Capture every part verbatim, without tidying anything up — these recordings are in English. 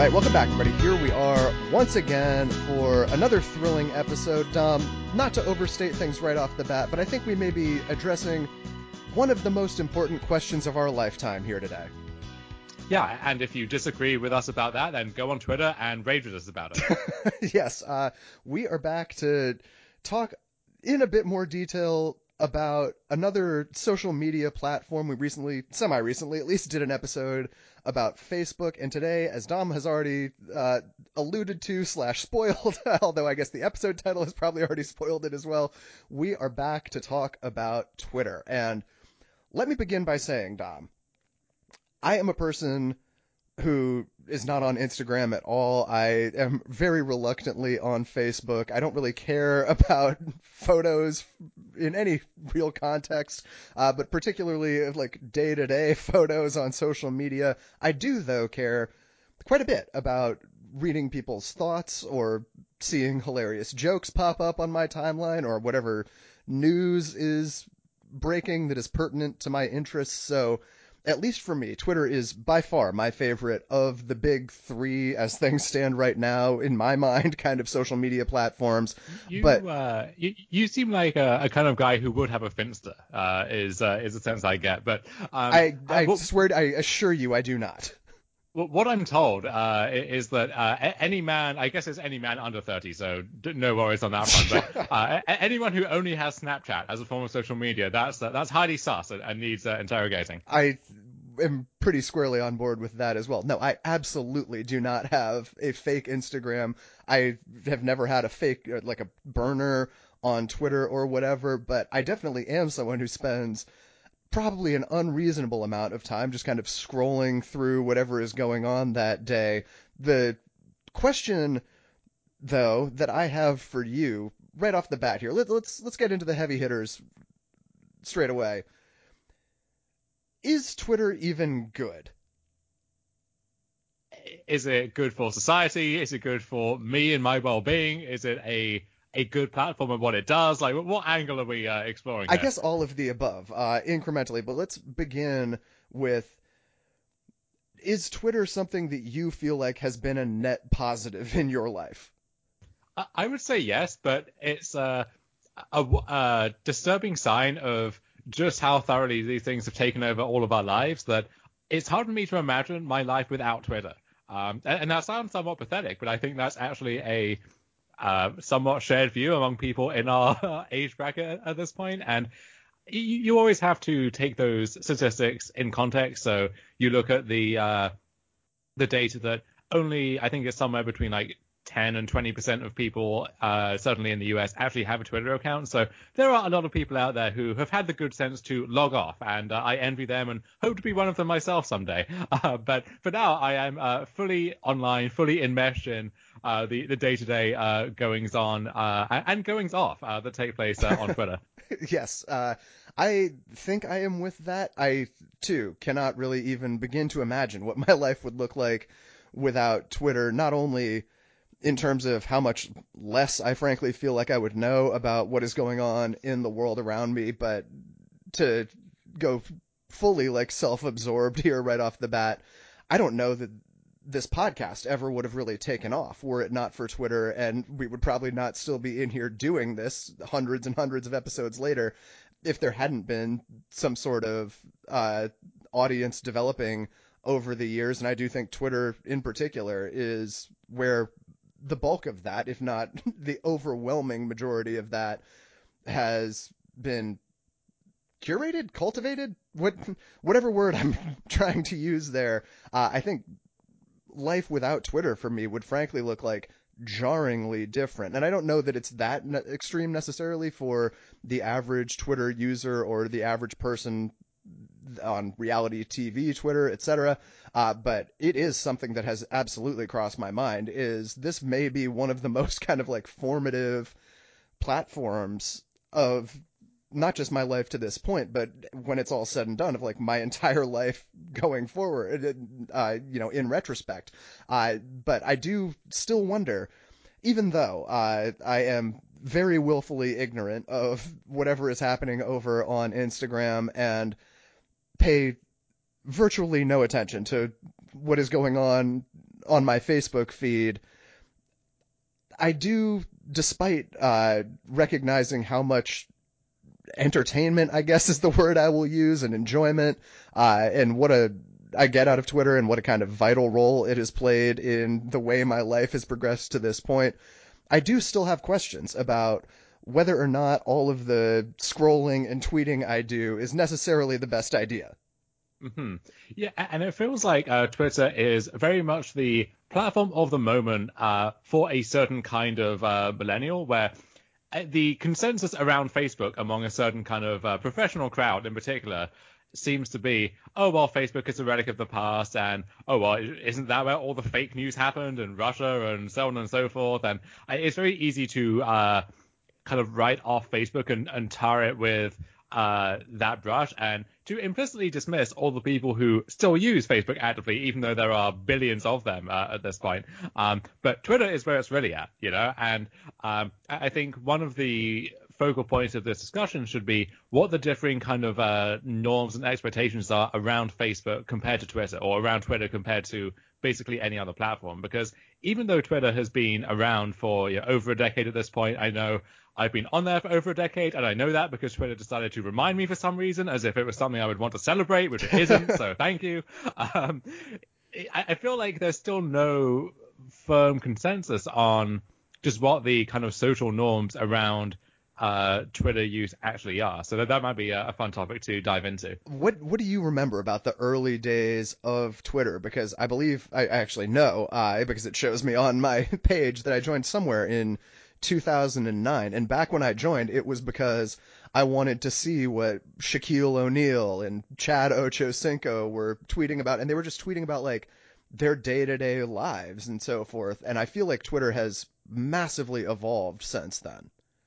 right, welcome back, everybody. Here we are once again for another thrilling episode. Um, not to overstate things right off the bat, but I think we may be addressing one of the most important questions of our lifetime here today. Yeah, and if you disagree with us about that, then go on Twitter and rage with us about it. Yes, uh, we are back to talk in a bit more detail about another social media platform. We recently, semi-recently at least, did an episode about Facebook, and today, as Dom has already uh, alluded to slash spoiled, although I guess the episode title has probably already spoiled it as well, we are back to talk about Twitter. And let me begin by saying, Dom, I am a person who is not on Instagram at all. I am very reluctantly on Facebook. I don't really care about photos in any real context, uh, but particularly like day-to-day photos on social media. I do, though, care quite a bit about reading people's thoughts or seeing hilarious jokes pop up on my timeline or whatever news is breaking that is pertinent to my interests. So at least for me, Twitter is by far my favorite of the big three as things stand right now, in my mind, kind of social media platforms. You, but uh, you, you seem like a, a kind of guy who would have a Finsta, uh, is uh, is the sense I get. But um, I, I uh, swear, I assure you, I do not. What I'm told uh, is that uh, any man, I guess it's any man under thirty, so no worries on that front. But uh, anyone who only has Snapchat as a form of social media, that's uh, that's highly sus and needs uh, interrogating. I am pretty squarely on board with that as well. No, I absolutely do not have a fake Instagram. I have never had a fake, like a burner on Twitter or whatever, but I definitely am someone who spends probably an unreasonable amount of time just kind of scrolling through whatever is going on that day. The question, though, that I have for you right off the bat here, let, let's let's get into the heavy hitters straight away. Is Twitter even good? Is it good for society? Is it good for me and my well-being? Is it a a good platform and what it does? Like, what angle are we uh, exploring I here? guess all of the above, uh, incrementally, but let's begin with, is Twitter something that you feel like has been a net positive in your life? I would say yes, but it's uh, a, a disturbing sign of just how thoroughly these things have taken over all of our lives that it's hard for me to imagine my life without Twitter. Um, and, and that sounds somewhat pathetic, but I think that's actually a uh, somewhat shared view among people in our age bracket at this point. And you, you always have to take those statistics in context. So you look at the uh, the data that only, I think it's somewhere between like ten and twenty percent of people, uh, certainly in the U S, actually have a Twitter account. So there are a lot of people out there who have had the good sense to log off, and uh, I envy them and hope to be one of them myself someday. Uh, but for now, I am uh, fully online, fully enmeshed in uh, the, the day-to-day uh, goings-on uh, and goings-off uh, that take place uh, on Twitter. Yes, uh, I think I am with that. I, too, cannot really even begin to imagine what my life would look like without Twitter, not only in terms of how much less I frankly feel like I would know about what is going on in the world around me, but to go fully like self-absorbed here right off the bat, I don't know that this podcast ever would have really taken off were it not for Twitter, and we would probably not still be in here doing this hundreds and hundreds of episodes later if there hadn't been some sort of uh, audience developing over the years. And I do think Twitter in particular is where the bulk of that, if not the overwhelming majority of that, has been curated, cultivated, what, whatever word I'm trying to use there. Uh, I think life without Twitter for me would frankly look like jarringly different. And I don't know that it's that ne- extreme necessarily for the average Twitter user or the average person on reality T V, Twitter, et cetera. Uh, but it is something that has absolutely crossed my mind. Is this may be one of the most kind of like formative platforms of not just my life to this point, but when it's all said and done, of like my entire life going forward, uh, you know, in retrospect. Uh, but I do still wonder, even though uh, I am very willfully ignorant of whatever is happening over on Instagram and pay virtually no attention to what is going on on my Facebook feed, I do, despite uh, recognizing how much entertainment, I guess is the word I will use, and enjoyment, uh, and what a I get out of Twitter and what a kind of vital role it has played in the way my life has progressed to this point, I do still have questions about whether or not all of the scrolling and tweeting I do is necessarily the best idea. Mm-hmm. Yeah, and it feels like uh, Twitter is very much the platform of the moment uh, for a certain kind of uh, millennial, where the consensus around Facebook among a certain kind of uh, professional crowd in particular seems to be, oh, well, Facebook is a relic of the past, and, oh, well, isn't that where all the fake news happened, and Russia, and so on and so forth, and it's very easy to uh, kind of write off Facebook and, and tar it with uh, that brush, and to implicitly dismiss all the people who still use Facebook actively, even though there are billions of them uh, at this point. Um, but Twitter is where it's really at, you know, and um, I think one of the focal points of this discussion should be what the differing kind of uh, norms and expectations are around Facebook compared to Twitter, or around Twitter compared to basically any other platform. Because even though Twitter has been around for you know, over a decade at this point, I know I've been on there for over a decade, and I know that because Twitter decided to remind me for some reason, as if it was something I would want to celebrate, which it isn't, so thank you. Um, I, I feel like there's still no firm consensus on just what the kind of social norms around uh, Twitter use actually are. So that, that might be a, a fun topic to dive into. What What do you remember about the early days of Twitter? Because I believe, I actually know, uh, because it shows me on my page that I joined somewhere in two thousand nine. And back when I joined, it was because I wanted to see what Shaquille O'Neal and Chad Ochocinco were tweeting about. And they were just tweeting about, like, their day-to-day lives and so forth. And I feel like Twitter has massively evolved since then.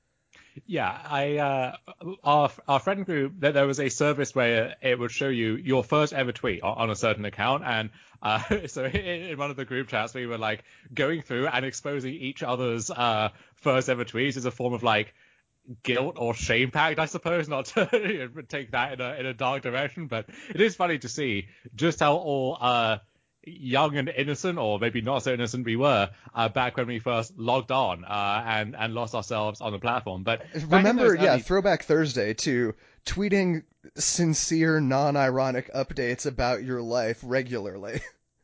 Yeah, I uh, our our friend group, there was a service where it would show you your first ever tweet on a certain account, and uh, so in one of the group chats we were like going through and exposing each other's uh, first ever tweets as a form of like guilt or shame pact, I suppose, not to you know, take that in a in a dark direction, but it is funny to see just how all uh young and innocent, or maybe not so innocent, we were uh, back when we first logged on uh, and and lost ourselves on the platform. But remember, early... yeah, Throwback Thursday to tweeting sincere, non-ironic updates about your life regularly.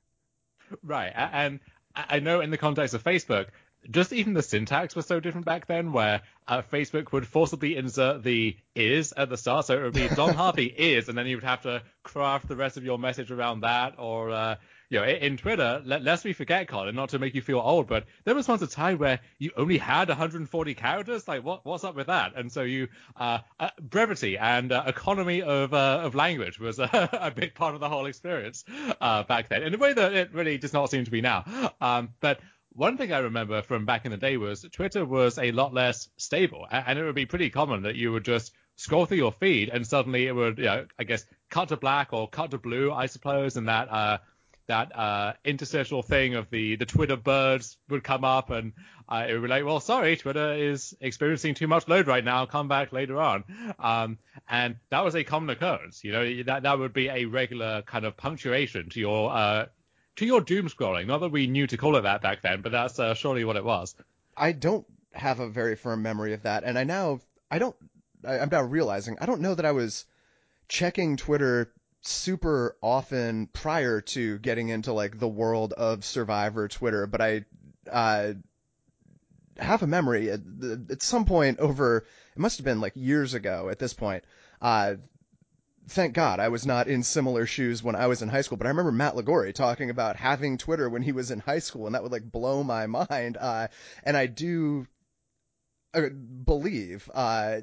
Right, and I know in the context of Facebook, just even the syntax was so different back then, where uh, Facebook would forcibly insert the is at the start, so it would be Dom Harvey is, and then you would have to craft the rest of your message around that, or uh, you know, in Twitter, let, lest we forget, Colin, not to make you feel old, but there was once a time where you only had one hundred forty characters. Like, what what's up with that? And so you uh, uh brevity and uh, economy of uh, of language was a, a big part of the whole experience uh, back then, in a way that it really does not seem to be now. Um, but one thing I remember from back in the day was Twitter was a lot less stable, and it would be pretty common that you would just scroll through your feed and suddenly it would, you know, I guess, cut to black or cut to blue, I suppose, and that uh, that uh, interstitial thing of the, the Twitter birds would come up, and uh, it would be like, well, sorry, Twitter is experiencing too much load right now. Come back later on. Um, and that was a common occurrence. You know, that that would be a regular kind of punctuation to your uh, to your doom scrolling. Not that we knew to call it that back then, but that's uh, surely what it was. I don't have a very firm memory of that, and I now I don't I, I'm now realizing I don't know that I was checking Twitter super often prior to getting into like the world of Survivor Twitter, but I uh, have a memory at, at some point over, it must have been like years ago at this point. Uh, thank God I was not in similar shoes when I was in high school, but I remember Matt Lagori talking about having Twitter when he was in high school, and that would like blow my mind. Uh, and I do uh, believe uh,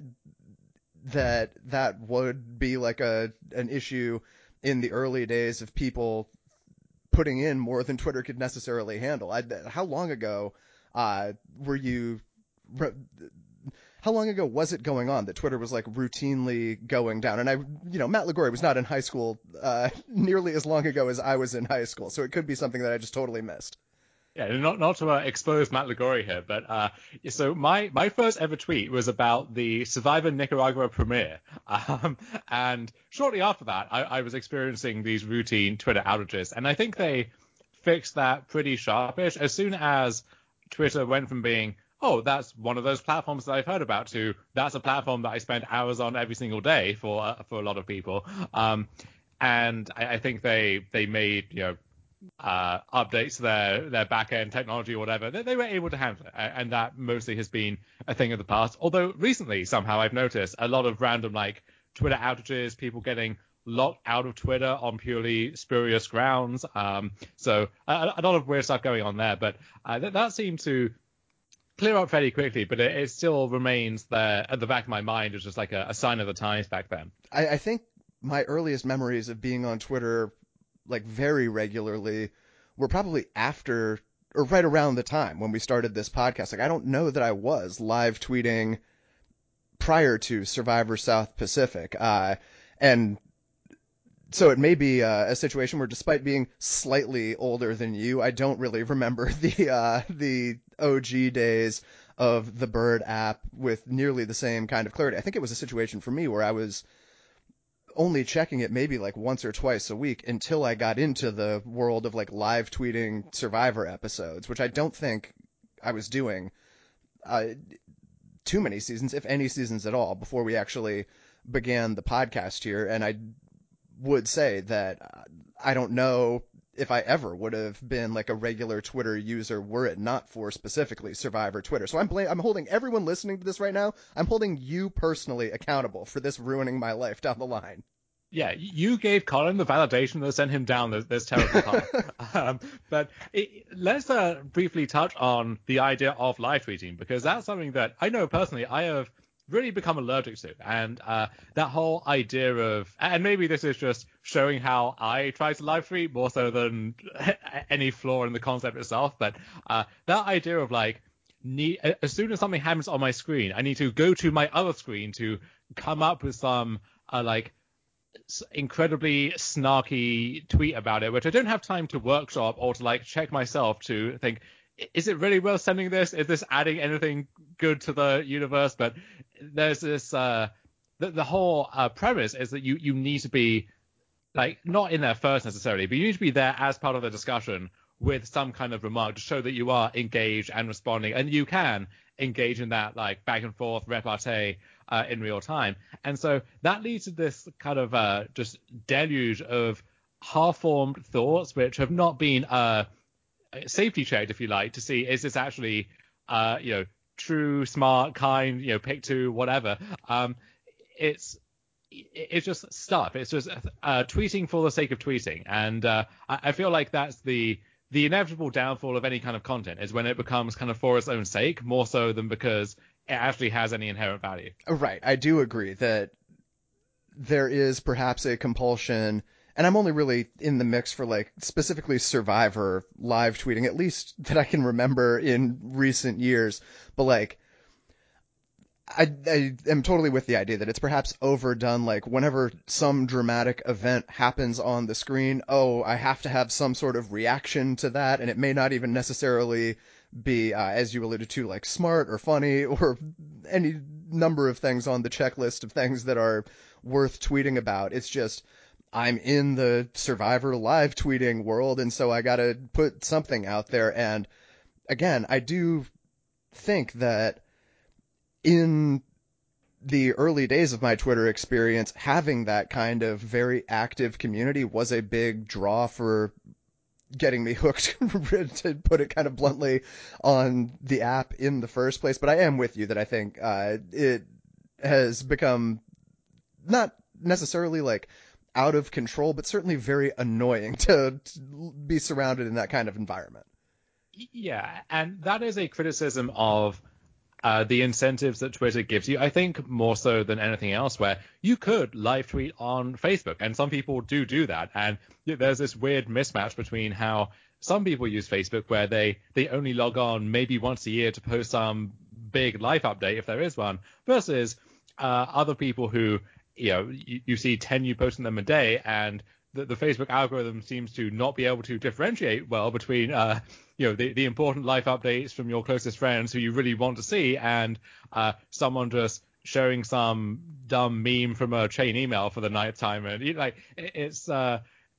that that would be like a an issue in the early days of people putting in more than Twitter could necessarily handle. I, how long ago uh, were you? How long ago was it going on that Twitter was like routinely going down? And I, you know, Matt Lagori was not in high school uh, nearly as long ago as I was in high school, so it could be something that I just totally missed. Yeah, not not to uh, expose Matt Lagori here, but uh, so my, my first ever tweet was about the Survivor Nicaragua premiere, um, and shortly after that, I, I was experiencing these routine Twitter outages, and I think they fixed that pretty sharpish. As soon as Twitter went from being, oh, that's one of those platforms that I've heard about, to that's a platform that I spend hours on every single day for uh, for a lot of people. Um, and I, I think they they made, you know, uh, updates to their, their back-end technology or whatever, they, they were able to handle it. And that mostly has been a thing of the past. Although recently, somehow, I've noticed a lot of random, like, Twitter outages, people getting locked out of Twitter on purely spurious grounds. Um, so a, a lot of weird stuff going on there. But uh, that, that seemed to clear up fairly quickly, but it, it still remains there at the back of my mind as just like a, a sign of the times back then. I, I think my earliest memories of being on Twitter, like very regularly, were probably after or right around the time when we started this podcast. Like, I don't know that I was live tweeting prior to Survivor South Pacific. Uh, and so it may be uh, a situation where, despite being slightly older than you, I don't really remember the uh, the O G days of the Bird app with nearly the same kind of clarity. I think it was a situation for me where I was only checking it maybe like once or twice a week until I got into the world of like live tweeting Survivor episodes, which I don't think I was doing uh, too many seasons, if any seasons at all, before we actually began the podcast here. And I would say that I don't know if I ever would have been like a regular Twitter user were it not for specifically Survivor Twitter. So I'm bl- I'm holding everyone listening to this right now, I'm holding you personally accountable for this ruining my life down the line. Yeah, you gave Colin the validation that sent him down this, this terrible path. um, but it, let's uh, briefly touch on the idea of live tweeting, because that's something that I know personally I have really become allergic to. And uh, that whole idea of, and maybe this is just showing how I try to live tweet more so than any flaw in the concept itself, but uh, that idea of like, need, as soon as something happens on my screen, I need to go to my other screen to come up with some uh, like incredibly snarky tweet about it, which I don't have time to workshop or to like check myself to think, is it really worth sending this? Is this adding anything good to the universe? But there's this, uh, the, the whole uh, premise is that you, you need to be like not in there first necessarily, but you need to be there as part of the discussion with some kind of remark to show that you are engaged and responding, and you can engage in that like back and forth repartee uh, in real time. And so that leads to this kind of uh, just deluge of half-formed thoughts which have not been uh, safety checked, if you like, to see is this actually uh, you know true, smart, kind, you know, pick two, whatever. Um, it's it's just stuff. It's just uh, tweeting for the sake of tweeting, and uh, I, I feel like that's the the inevitable downfall of any kind of content, is when it becomes kind of for its own sake, more so than because it actually has any inherent value. Right. I do agree that there is perhaps a compulsion, and I'm only really in the mix for like specifically Survivor live tweeting, at least that I can remember in recent years. But like, I, I am totally with the idea that it's perhaps overdone. Like, whenever some dramatic event happens on the screen, oh, I have to have some sort of reaction to that, and it may not even necessarily be, uh, as you alluded to, like smart or funny or any number of things on the checklist of things that are worth tweeting about. It's just, I'm in the Survivor live tweeting world, and so I gotta put something out there. And again, I do think that in the early days of my Twitter experience, having that kind of very active community was a big draw for getting me hooked, to put it kind of bluntly, on the app in the first place. But I am with you that I think uh, it has become not necessarily like out of control, but certainly very annoying to, to be surrounded in that kind of environment. Yeah, and that is a criticism of Uh, the incentives that Twitter gives you, I think, more so than anything else, where you could live tweet on Facebook, and some people do do that. And there's this weird mismatch between how some people use Facebook, where they, they only log on maybe once a year to post some big life update, if there is one, versus uh, other people who, you know, you, you see ten new posts in them a day, and the, the Facebook algorithm seems to not be able to differentiate well between, uh, you know, the, the important life updates from your closest friends who you really want to see, and uh, someone just sharing some dumb meme from a chain email for the night time. And you know, like, it, it's uh,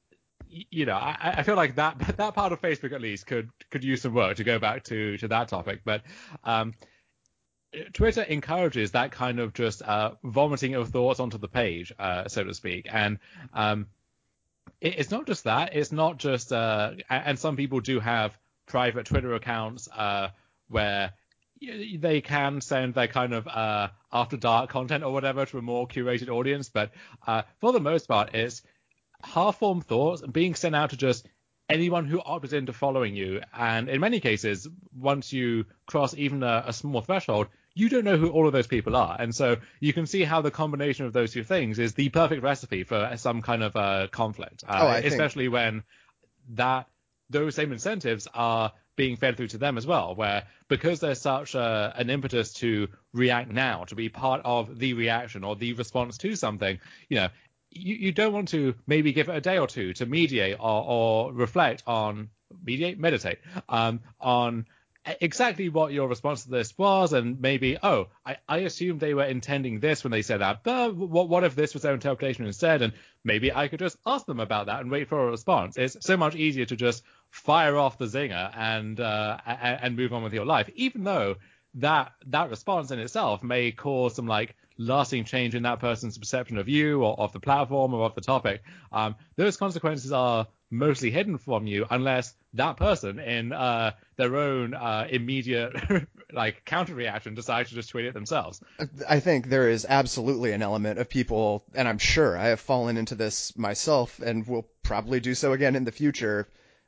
you know, I, I feel like that that part of Facebook at least could could use some work to go back to to that topic. But um, Twitter encourages that kind of just uh, vomiting of thoughts onto the page, uh, so to speak. And um, it, it's not just that. It's not just, uh, and some people do have private Twitter accounts uh, where they can send their kind of uh, after dark content or whatever to a more curated audience. But uh, for the most part, it's half-formed thoughts being sent out to just anyone who opted into following you. And in many cases, once you cross even a, a small threshold, you don't know who all of those people are. And so you can see how the combination of those two things is the perfect recipe for some kind of uh, conflict, uh, oh, I especially think... when that those same incentives are being fed through to them as well, where because there's such a, an impetus to react now, to be part of the reaction or the response to something, you know, You, you don't want to maybe give it a day or two to mediate or, or reflect on, mediate, meditate, um, on exactly what your response to this was, and maybe, oh, I, I assumed they were intending this when they said that, but what, what if this was their interpretation instead? And maybe I could just ask them about that and wait for a response. It's so much easier to just fire off the zinger and uh, and, and move on with your life, even though that that response in itself may cause some like lasting change in that person's perception of you or of the platform or of the topic. Um, those consequences are mostly hidden from you unless that person in uh, their own uh, immediate like counter reaction decides to just tweet it themselves. I think there is absolutely an element of people, and I'm sure I have fallen into this myself and will probably do so again in the future,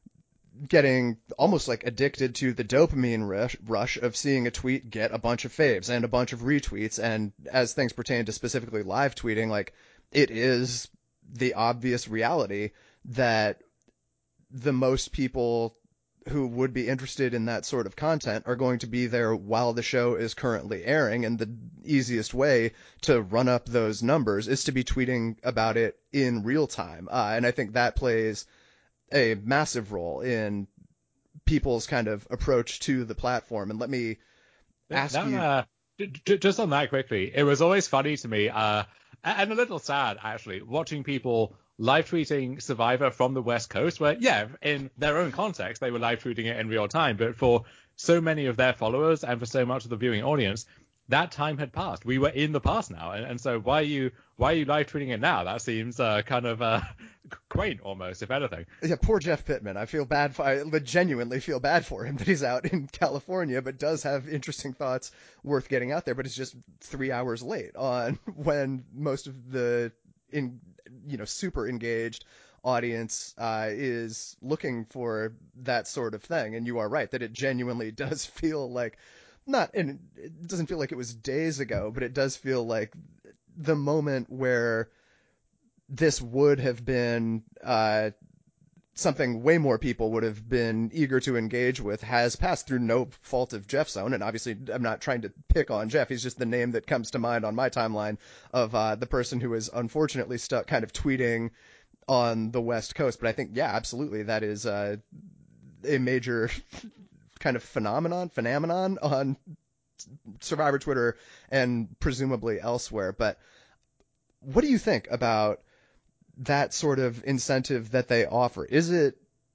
getting almost like addicted to the dopamine rush, rush of seeing a tweet get a bunch of faves and a bunch of retweets. And as things pertain to specifically live tweeting, like it is the obvious reality that the most people who would be interested in that sort of content are going to be there while the show is currently airing. And the easiest way to run up those numbers is to be tweeting about it in real time. Uh, and I think that plays a massive role in people's kind of approach to the platform. And let me ask that, you... Uh, just on that quickly, it was always funny to me, uh, and a little sad, actually, watching people live tweeting Survivor from the West Coast, where, yeah, in their own context, they were live tweeting it in real time. But for so many of their followers and for so much of the viewing audience, that time had passed. We were in the past now. And, and so why are you why are you live tweeting it now? That seems uh, kind of uh, quaint almost, if anything. Yeah, poor Jeff Pittman. I feel bad for, I genuinely feel bad for him that he's out in California, but does have interesting thoughts worth getting out there. But it's just three hours late on when most of the, in, you know, super engaged audience uh, is looking for that sort of thing. And you are right that it genuinely does feel like, not, and it doesn't feel like it was days ago, but it does feel like the moment where this would have been uh, something way more people would have been eager to engage with has passed through no fault of Jeff's own. And obviously, I'm not trying to pick on Jeff. He's just the name that comes to mind on my timeline of uh, the person who is unfortunately stuck kind of tweeting on the West Coast. But I think, yeah, absolutely, that is uh, a major kind of phenomenon, phenomenon on Survivor Twitter and presumably elsewhere. But what do you think about that sort of incentive that they offer? Is it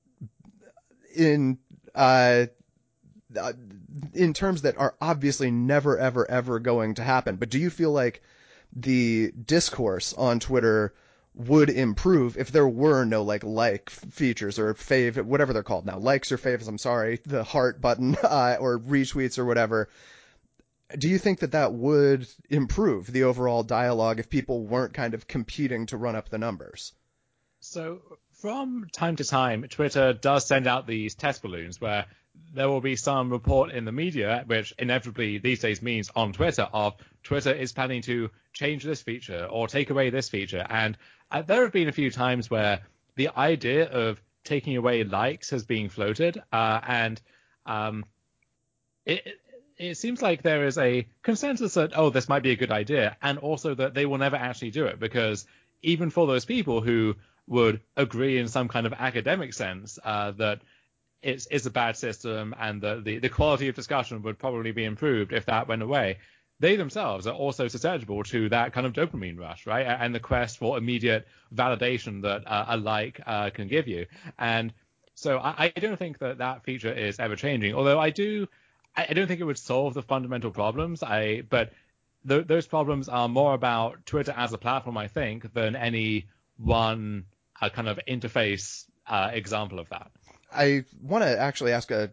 in uh, in terms that are obviously never, ever, ever going to happen? But do you feel like the discourse on Twitter would improve if there were no like like features or fave, whatever they're called now, likes or faves, I'm sorry, the heart button uh, or retweets or whatever? Do you think that that would improve the overall dialogue if people weren't kind of competing to run up the numbers? So from time to time, Twitter does send out these test balloons where there will be some report in the media, which inevitably these days means on Twitter, of Twitter is planning to change this feature or take away this feature. And uh, there have been a few times where the idea of taking away likes has been floated. Uh, and um, it, it seems like there is a consensus that, oh, this might be a good idea. And also that they will never actually do it, because even for those people who would agree in some kind of academic sense uh, that it's, it's a bad system and the, the, the quality of discussion would probably be improved if that went away, they themselves are also susceptible to that kind of dopamine rush, right? And the quest for immediate validation that uh, a like uh, can give you. And so I, I don't think that that feature is ever changing. Although I do, I don't think it would solve the fundamental problems. I but th- those problems are more about Twitter as a platform, I think, than any one uh, kind of interface uh, example of that. I want to actually ask a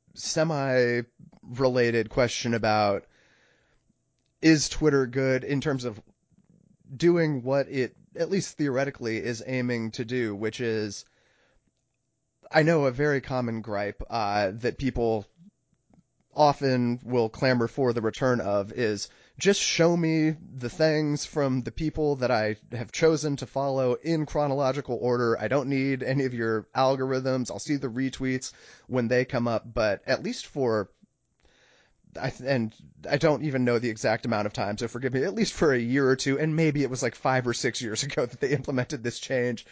semi-related question about, is Twitter good in terms of doing what it, at least theoretically, is aiming to do, which is, I know a very common gripe uh, that people often will clamor for the return of is, just show me the things from the people that I have chosen to follow in chronological order. I don't need any of your algorithms. I'll see the retweets when they come up, but at least for, I, and I don't even know the exact amount of time, so forgive me, at least for a year or two, and maybe it was like five or six years ago that they implemented this change,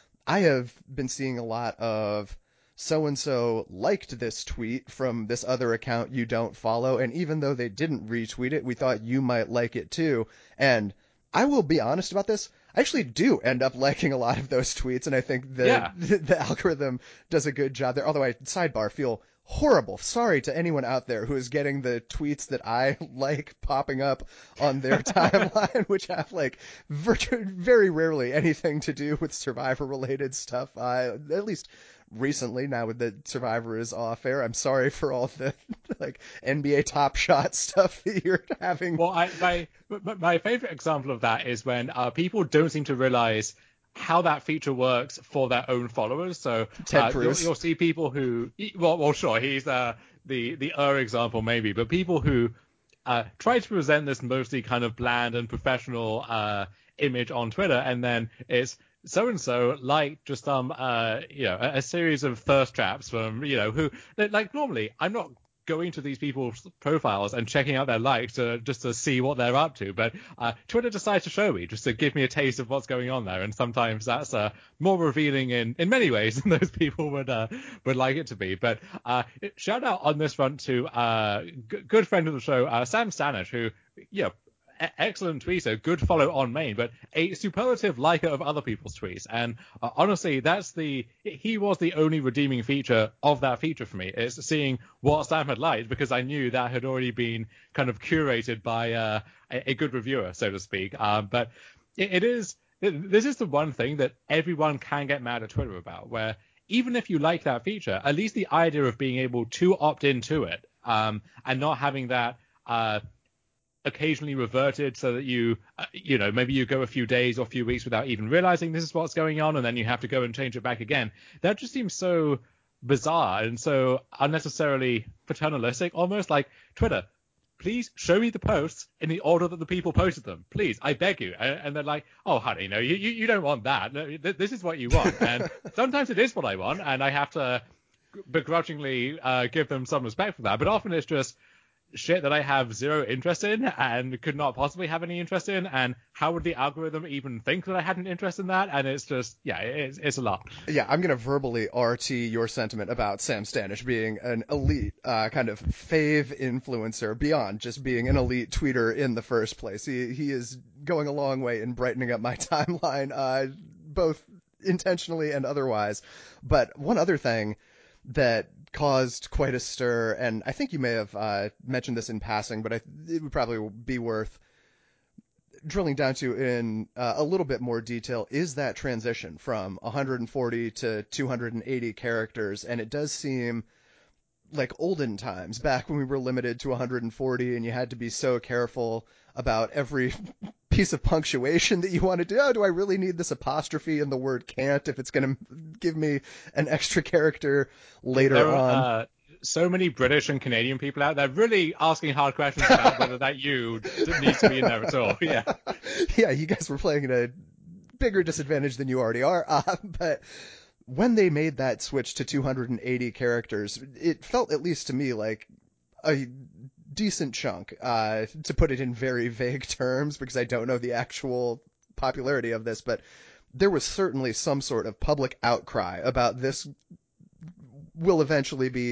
I have been seeing a lot of so-and-so liked this tweet from this other account you don't follow, and even though they didn't retweet it, we thought you might like it too. And I will be honest about this, I actually do end up liking a lot of those tweets, and I think the, Yeah. the algorithm does a good job there. Although I, sidebar, feel horrible. Sorry to anyone out there who is getting the tweets that I like popping up on their timeline, which have like virtu- very rarely anything to do with Survivor related stuff. Uh, at least recently, now that Survivor is off air, I'm sorry for all the like N B A Top Shot stuff that you're having. Well, I, my my favorite example of that is when uh, people don't seem to realize how that feature works for their own followers. So Ted uh, Cruz. You'll, you'll see people who, well, well, sure, he's uh, the the er example maybe, but people who uh, try to present this mostly kind of bland and professional uh, image on Twitter, and then it's so and so like just um uh you know a, a series of thirst traps from you know who like normally I'm not going to these people's profiles and checking out their likes to, just to see what they're up to. But uh, Twitter decides to show me just to give me a taste of what's going on there. And sometimes that's uh, more revealing in, in many ways than those people would uh, would like it to be. But uh, shout out on this front to uh, g- good friend of the show, uh, Sam Stanish, who, you know, excellent tweeter, good follow on main, but a superlative liker of other people's tweets. And uh, honestly, that's the he was the only redeeming feature of that feature for me. Is seeing what Sam had liked, because I knew that had already been kind of curated by uh, a, a good reviewer, so to speak. Um, but it, it is it, this is the one thing that everyone can get mad at Twitter about, where even if you like that feature, at least the idea of being able to opt into it um, and not having that uh, occasionally reverted so that you, uh, you know, maybe you go a few days or a few weeks without even realizing this is what's going on, and then you have to go and change it back again. That just seems so bizarre and so unnecessarily paternalistic, almost. Like, Twitter, please show me the posts in the order that the people posted them. Please, I beg you. And, and they're like, oh, honey, no, you, you, you don't want that. This is what you want. And sometimes it is what I want, and I have to begrudgingly uh, give them some respect for that. But often it's just shit that I have zero interest in and could not possibly have any interest in, and how would the algorithm even think that I had an interest in that? And it's just, yeah, it's, it's a lot. Yeah, I'm going to verbally R T your sentiment about Sam Stanish being an elite uh, kind of fave influencer beyond just being an elite tweeter in the first place. He he is going a long way in brightening up my timeline, uh, both intentionally and otherwise. But one other thing that caused quite a stir, and I think you may have uh, mentioned this in passing, but I, it would probably be worth drilling down to in uh, a little bit more detail, is that transition from one hundred forty to two hundred eighty characters. And it does seem like olden times, back when we were limited to one hundred forty and you had to be so careful about every piece of punctuation that you want to do. Oh, do I really need this apostrophe in the word can't if it's going to give me an extra character later there on? Are, uh, so many British and Canadian people out there really asking hard questions about whether that you needs to be in there at all. Yeah. Yeah, you guys were playing at a bigger disadvantage than you already are. Uh, but when they made that switch to two hundred eighty characters, it felt, at least to me, like a decent chunk, uh, to put it in very vague terms, because I don't know the actual popularity of this, but there was certainly some sort of public outcry about this will eventually be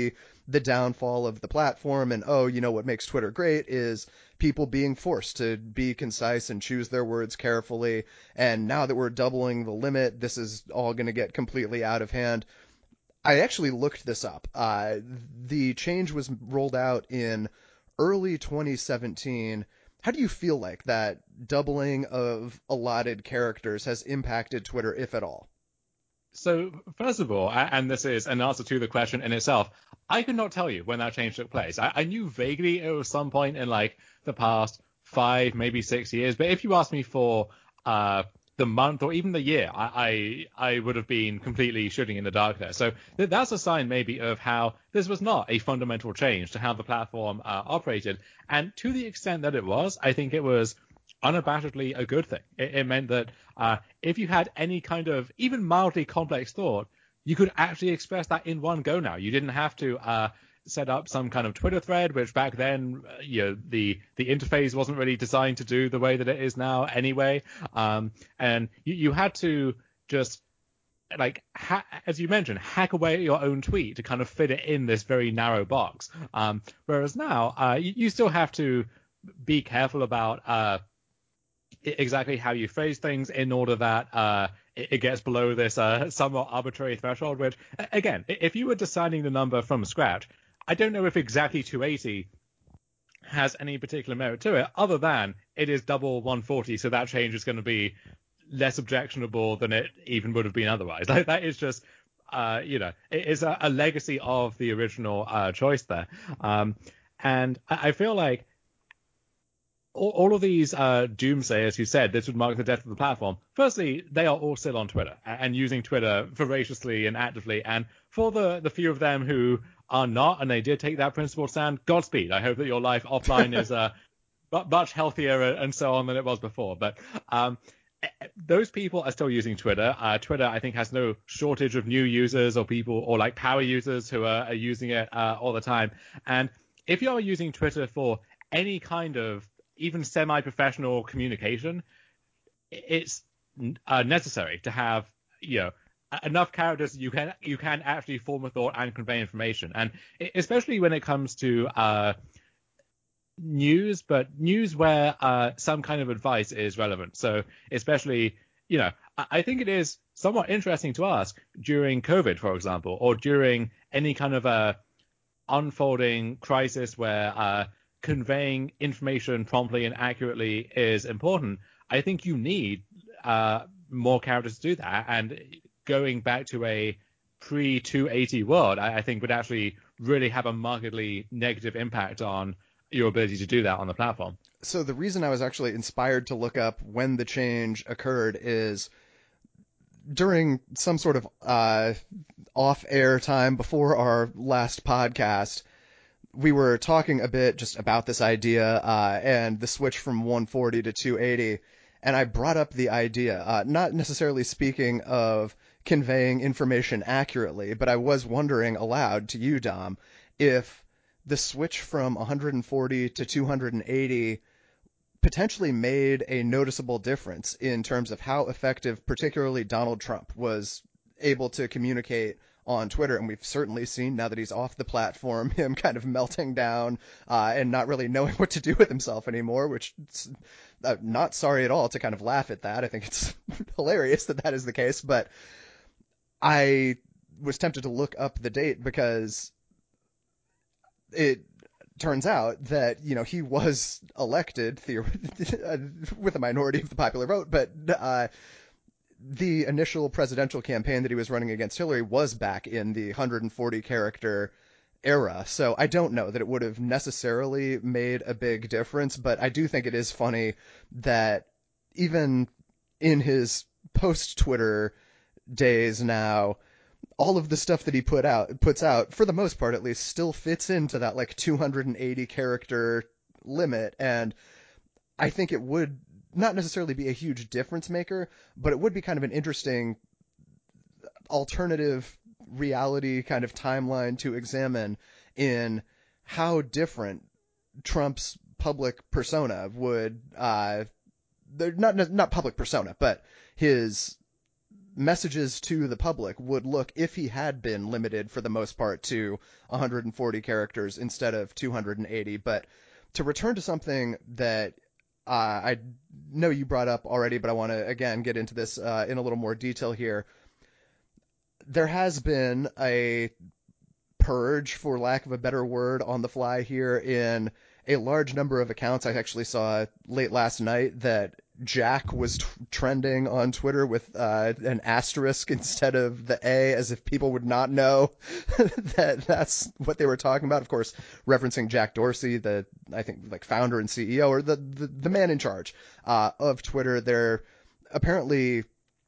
the downfall of the platform, and oh, you know what makes Twitter great is people being forced to be concise and choose their words carefully. And now that we're doubling the limit, this is all going to get completely out of hand. I actually looked this up. Uh, the change was rolled out in early twenty seventeen. How do you feel like that doubling of allotted characters has impacted Twitter, if at all? So, first of all, and this is an answer to the question in itself, I could not tell you when that change took place. I, I knew vaguely it was some point in like the past five, maybe six years. But if you asked me for uh, the month or even the year, I, I, I would have been completely shooting in the dark there. So th- that's a sign maybe of how this was not a fundamental change to how the platform uh, operated. And to the extent that it was, I think it was unabashedly a good thing. It, it meant that uh, if you had any kind of even mildly complex thought, you could actually express that in one go now. You didn't have to uh, set up some kind of Twitter thread, which back then, uh, you know, the the interface wasn't really designed to do the way that it is now anyway. Um, and you, you had to just, like, ha- as you mentioned, hack away at your own tweet to kind of fit it in this very narrow box. Um, whereas now, uh, you, you still have to be careful about uh, exactly how you phrase things in order that uh, it, it gets below this uh, somewhat arbitrary threshold, which, again, if you were deciding the number from scratch, I don't know if exactly two eighty has any particular merit to it, other than it is double one forty, so that change is going to be less objectionable than it even would have been otherwise. Like, that is just, uh, you know, it is a, a legacy of the original uh, choice there. Um, and I, I feel like all, all of these uh, doomsayers who said this would mark the death of the platform, firstly, they are all still on Twitter and using Twitter voraciously and actively. And for the, the few of them who are not, and they did take that principled stand, Godspeed. I hope that your life offline is uh, much healthier and so on than it was before. But um, those people are still using Twitter. Uh, Twitter, I think, has no shortage of new users or people or like power users who are, are using it uh, all the time. And if you're using Twitter for any kind of even semi-professional communication, it's uh, necessary to have, you know, enough characters you can you can actually form a thought and convey information. And especially when it comes to uh, news, but news where uh, some kind of advice is relevant. So especially, you know, I think it is somewhat interesting to ask during COVID, for example, or during any kind of a unfolding crisis where uh, conveying information promptly and accurately is important. I think you need uh, more characters to do that. And going back to a pre two eighty world, I, I think would actually really have a markedly negative impact on your ability to do that on the platform. So the reason I was actually inspired to look up when the change occurred is during some sort of uh, off-air time before our last podcast, we were talking a bit just about this idea uh, and the switch from one forty to two eighty, and I brought up the idea, uh, not necessarily speaking of conveying information accurately, but I was wondering aloud to you, Dom, if the switch from one forty to two eighty potentially made a noticeable difference in terms of how effective particularly Donald Trump was able to communicate on Twitter. And we've certainly seen, now that he's off the platform, him kind of melting down uh, and not really knowing what to do with himself anymore, which uh, not sorry at all to kind of laugh at that. I think it's hilarious that that is the case. But I was tempted to look up the date because it turns out that, you know, he was elected with a minority of the popular vote, but uh, the initial presidential campaign that he was running against Hillary was back in the one forty character era. So I don't know that it would have necessarily made a big difference, but I do think it is funny that even in his post-Twitter days now, all of the stuff that he put out puts out, for the most part at least, still fits into that like two eighty character limit. And I think it would not necessarily be a huge difference maker, but it would be kind of an interesting alternative reality kind of timeline to examine in how different Trump's public persona would, uh, not not public persona, but his messages to the public would look if he had been limited for the most part to one hundred forty characters instead of two hundred eighty. But to return to something that uh, I know you brought up already, but I want to again get into this uh, in a little more detail here. There has been a purge, for lack of a better word, on the fly here in a large number of accounts. I actually saw late last night that Jack was t- trending on Twitter with uh, an asterisk instead of the A, as if people would not know that that's what they were talking about. Of course, referencing Jack Dorsey, the, I think, like founder and C E O, or the, the, the man in charge uh, of Twitter. They're apparently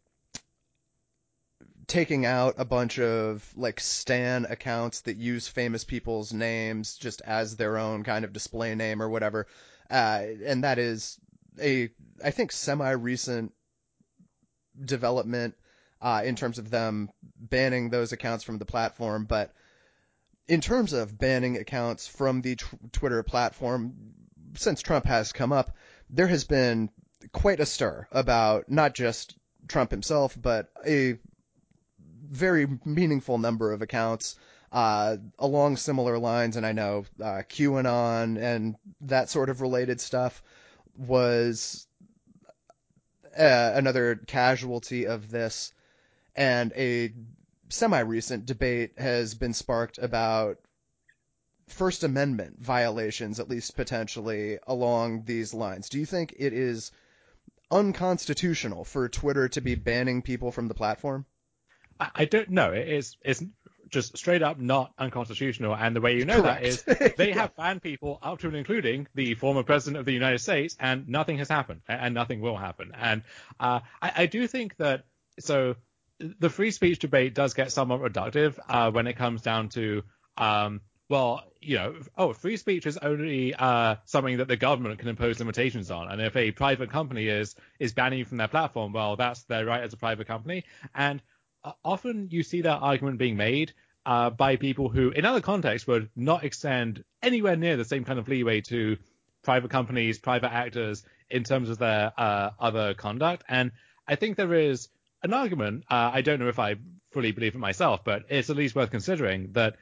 taking out a bunch of like stan accounts that use famous people's names just as their own kind of display name or whatever. Uh, and that is a, I think, semi-recent development uh, in terms of them banning those accounts from the platform. But in terms of banning accounts from the t- Twitter platform, since Trump has come up, there has been quite a stir about not just Trump himself, but a very meaningful number of accounts uh, along similar lines. And I know uh, QAnon and that sort of related stuff was uh, another casualty of this. And a semi-recent debate has been sparked about First Amendment violations, at least potentially, along these lines. Do you think it is unconstitutional for Twitter to be banning people from the platform? I don't know. It is it's just straight up not unconstitutional. And the way you know Correct. that is they Yeah. have banned people up to and including the former president of the United States, and nothing has happened, and nothing will happen. And uh, I, I do think that so the free speech debate does get somewhat reductive uh, when it comes down to um, well, you know, oh, free speech is only uh, something that the government can impose limitations on, and if a private company is is banning you from their platform, well, that's their right as a private company. And Uh, often you see that argument being made uh, by people who, in other contexts, would not extend anywhere near the same kind of leeway to private companies, private actors in terms of their uh, other conduct. And I think there is an argument, uh, I don't know if I fully believe it myself, but it's at least worth considering that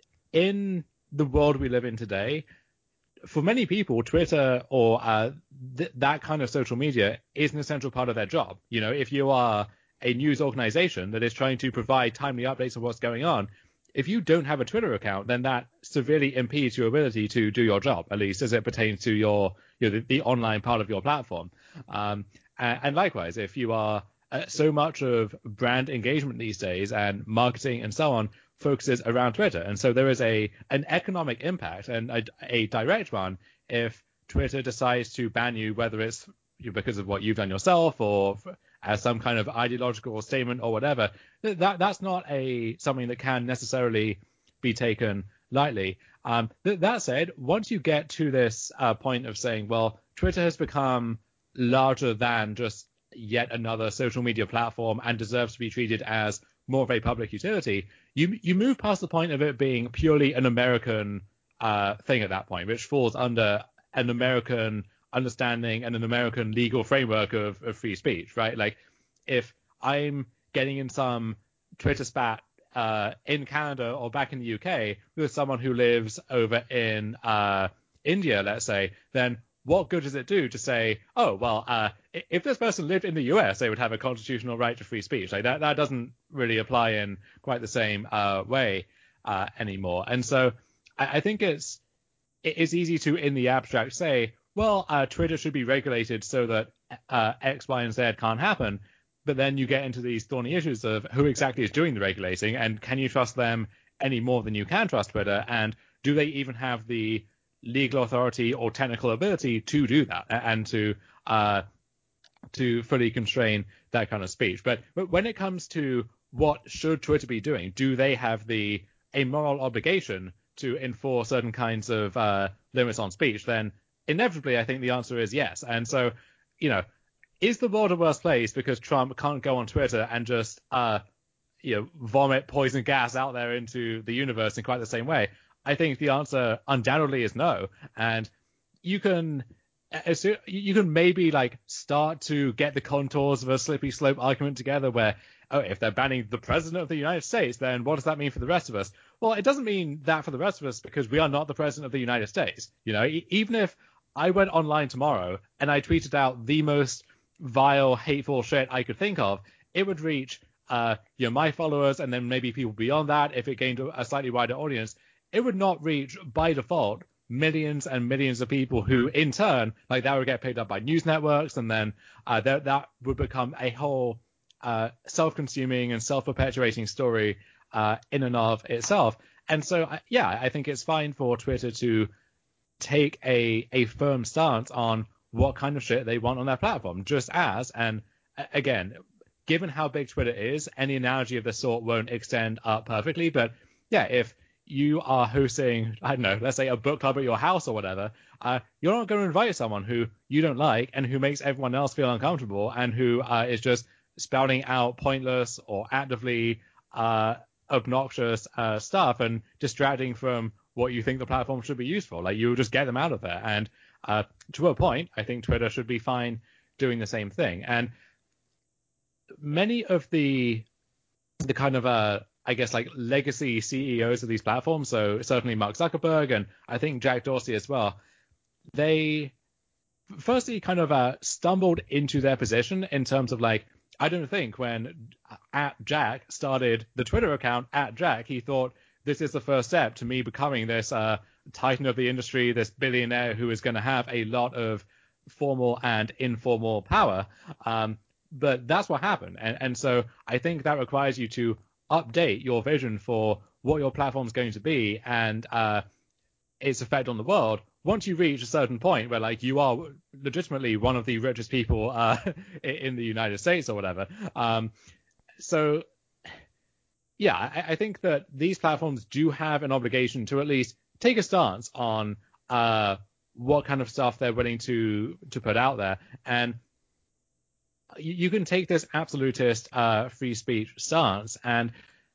in the world we live in today, for many people, Twitter or uh, th- that kind of social media is an essential part of their job. You know, if you are a news organization that is trying to provide timely updates of what's going on, if you don't have a Twitter account, then that severely impedes your ability to do your job, at least as it pertains to your, you know, the, the online part of your platform. Um, and, and likewise, if you are uh, so much of brand engagement these days and marketing and so on focuses around Twitter, and so there is a an economic impact and a, a direct one if Twitter decides to ban you, whether it's because of what you've done yourself or as some kind of ideological statement or whatever. That that's not a something that can necessarily be taken lightly. Um, th- that said, once you get to this uh, point of saying, well, Twitter has become larger than just yet another social media platform and deserves to be treated as more of a public utility, you you move past the point of it being purely an American uh, thing at that point, which falls under an American understanding and an American legal framework of, of free speech, right? Like if I'm getting in some Twitter spat uh, in Canada or back in the U K with someone who lives over in uh, India, let's say, then what good does it do to say, oh, well, uh, if this person lived in the U S, they would have a constitutional right to free speech. Like that, that doesn't really apply in quite the same uh, way uh, anymore. And so I, I think it's it's easy to, in the abstract, say, well, uh, Twitter should be regulated so that uh, X, Y, and Z can't happen. But then you get into these thorny issues of who exactly is doing the regulating, and can you trust them any more than you can trust Twitter? And do they even have the legal authority or technical ability to do that and to uh, to fully constrain that kind of speech? But, but when it comes to what should Twitter be doing, do they have the a moral obligation to enforce certain kinds of uh, limits on speech? Then inevitably, I think the answer is yes. And so, you know, is the world a worse place because Trump can't go on Twitter and just, uh, you know, vomit poison gas out there into the universe in quite the same way? I think the answer undoubtedly is no. And you can, you can maybe like start to get the contours of a slippery slope argument together where oh, if they're banning the president of the United States, then what does that mean for the rest of us? Well, it doesn't mean that for the rest of us because we are not the president of the United States. You know, e- even if I went online tomorrow and I tweeted out the most vile, hateful shit I could think of, it would reach, uh, you know, my followers and then maybe people beyond that. If it gained a slightly wider audience, it would not reach by default millions and millions of people who in turn, like that would get picked up by news networks, and then uh, that, that would become a whole uh, self-consuming and self-perpetuating story uh, in and of itself. And so, yeah, I think it's fine for Twitter to take a, a firm stance on what kind of shit they want on their platform, just as, and again, given how big Twitter is, any analogy of this sort won't extend up perfectly, but yeah, if you are hosting, I don't know, let's say a book club at your house or whatever, uh, you're not going to invite someone who you don't like and who makes everyone else feel uncomfortable and who uh, is just spouting out pointless or actively uh, obnoxious uh, stuff and distracting from what you think the platform should be used for. Like, you just get them out of there. And uh, to a point, I think Twitter should be fine doing the same thing. And many of the the kind of uh I guess like legacy C E Os of these platforms, so certainly Mark Zuckerberg and I think Jack Dorsey as well, they firstly kind of uh, stumbled into their position in terms of like, I don't think when at Jack started the Twitter account at Jack, he thought this is the first step to me becoming this uh, titan of the industry, this billionaire who is going to have a lot of formal and informal power. Um, but that's what happened. And, and so I think that requires you to update your vision for what your platform is going to be and uh, its effect on the world once you reach a certain point where like you are legitimately one of the richest people uh, in the United States or whatever. Um, so yeah, I, I think that these platforms do have an obligation to at least take a stance on uh, what kind of stuff they're willing to to put out there. And you, you can take this absolutist uh, free speech stance, and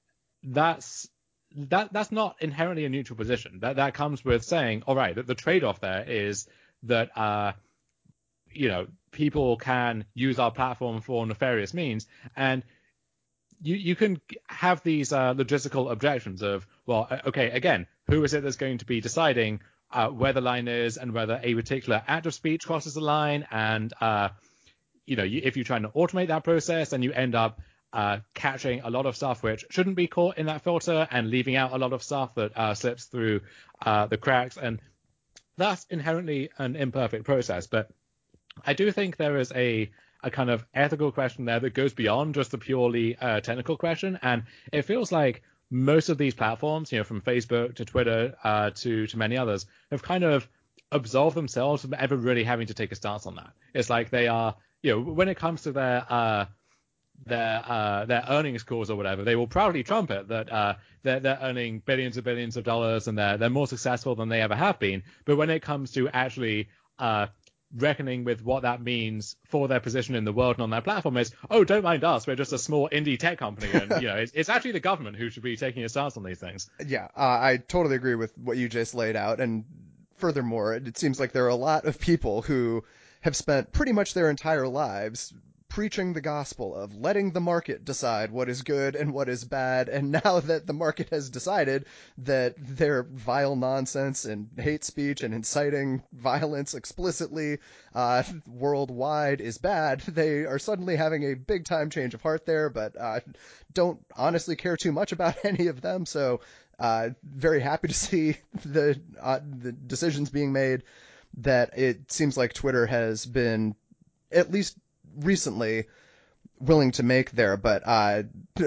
that's that that's not inherently a neutral position. That that comes with saying, all right, that the trade-off there is that uh, you know, people can use our platform for nefarious means, and you you can have these uh, logistical objections of, well, okay, again, who is it that's going to be deciding uh, where the line is and whether a particular act of speech crosses the line, and uh, you know, you, if you're trying to automate that process, then you end up uh, catching a lot of stuff which shouldn't be caught in that filter and leaving out a lot of stuff that uh, slips through uh, the cracks, and that's inherently an imperfect process. But I do think there is a a kind of ethical question there that goes beyond just the purely uh, technical question, and it feels like most of these platforms, you know, from Facebook to Twitter uh, to to many others, have kind of absolved themselves from ever really having to take a stance on that. It's like they are, you know, when it comes to their uh, their uh, their earnings calls or whatever, they will proudly trumpet that uh, they're, they're earning billions and billions of dollars and they're they're more successful than they ever have been. But when it comes to actually uh, reckoning with what that means for their position in the world and on their platform, is, oh, don't mind us, we're just a small indie tech company, and you know, it's, it's actually the government who should be taking a stance on these things. Yeah, uh, I totally agree with what you just laid out, and furthermore, it seems like there are a lot of people who have spent pretty much their entire lives preaching the gospel of letting the market decide what is good and what is bad, and now that the market has decided that their vile nonsense and hate speech and inciting violence explicitly uh, worldwide is bad, they are suddenly having a big time change of heart there, but uh, don't honestly care too much about any of them, so uh, very happy to see the uh, the decisions being made that it seems like Twitter has been, at least recently, willing to make there, but uh,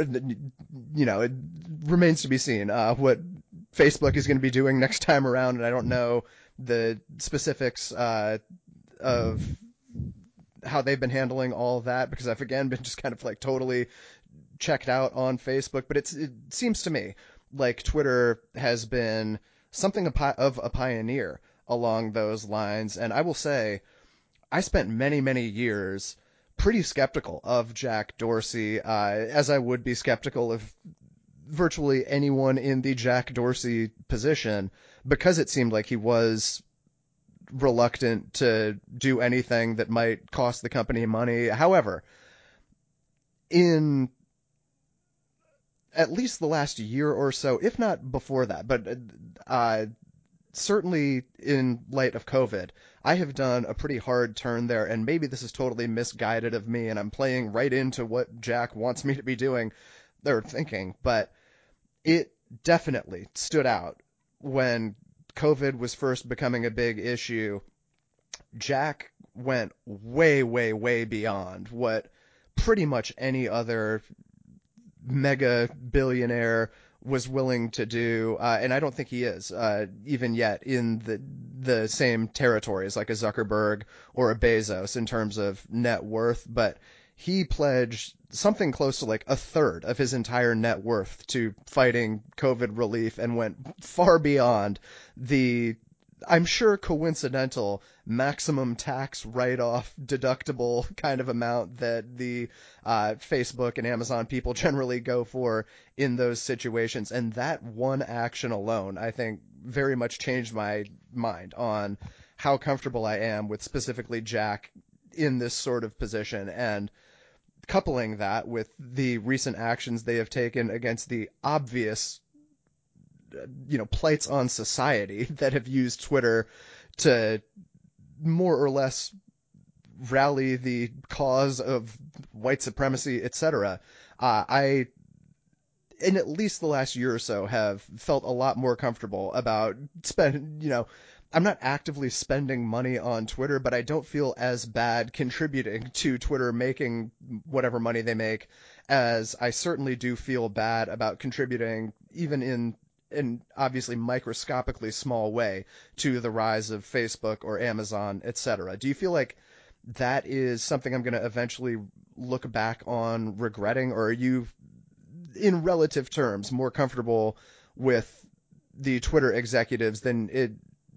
you know, it remains to be seen uh, what Facebook is going to be doing next time around, and I don't know the specifics uh, of how they've been handling all of that, because I've again been just kind of like totally checked out on Facebook, but it's it seems to me like Twitter has been something of a pioneer along those lines, and I will say I spent many, many years pretty skeptical of Jack Dorsey, uh, as I would be skeptical of virtually anyone in the Jack Dorsey position, because it seemed like he was reluctant to do anything that might cost the company money. However, in at least the last year or so, if not before that, but uh, certainly in light of COVID, I have done a pretty hard turn there, and maybe this is totally misguided of me, and I'm playing right into what Jack wants me to be doing or thinking, but it definitely stood out when COVID was first becoming a big issue. Jack went way, way, way beyond what pretty much any other mega billionaire was willing to do, uh, and I don't think he is, uh, even yet, in the the same territories like a Zuckerberg or a Bezos in terms of net worth, but he pledged something close to like a third of his entire net worth to fighting COVID relief and went far beyond the, I'm sure, coincidental maximum tax write-off deductible kind of amount that the uh, Facebook and Amazon people generally go for in those situations. And that one action alone, I think, very much changed my mind on how comfortable I am with specifically Jack in this sort of position. And coupling that with the recent actions they have taken against the obvious, you know, plights on society that have used Twitter to more or less rally the cause of white supremacy, et cetera. Uh, I, in at least the last year or so, have felt a lot more comfortable about spend, you know, I'm not actively spending money on Twitter, but I don't feel as bad contributing to Twitter making whatever money they make as I certainly do feel bad about contributing, even in an obviously microscopically small way, to the rise of Facebook or Amazon, et cetera. Do you feel like that is something I'm going to eventually look back on regretting, or are you, in relative terms, more comfortable with the Twitter executives than it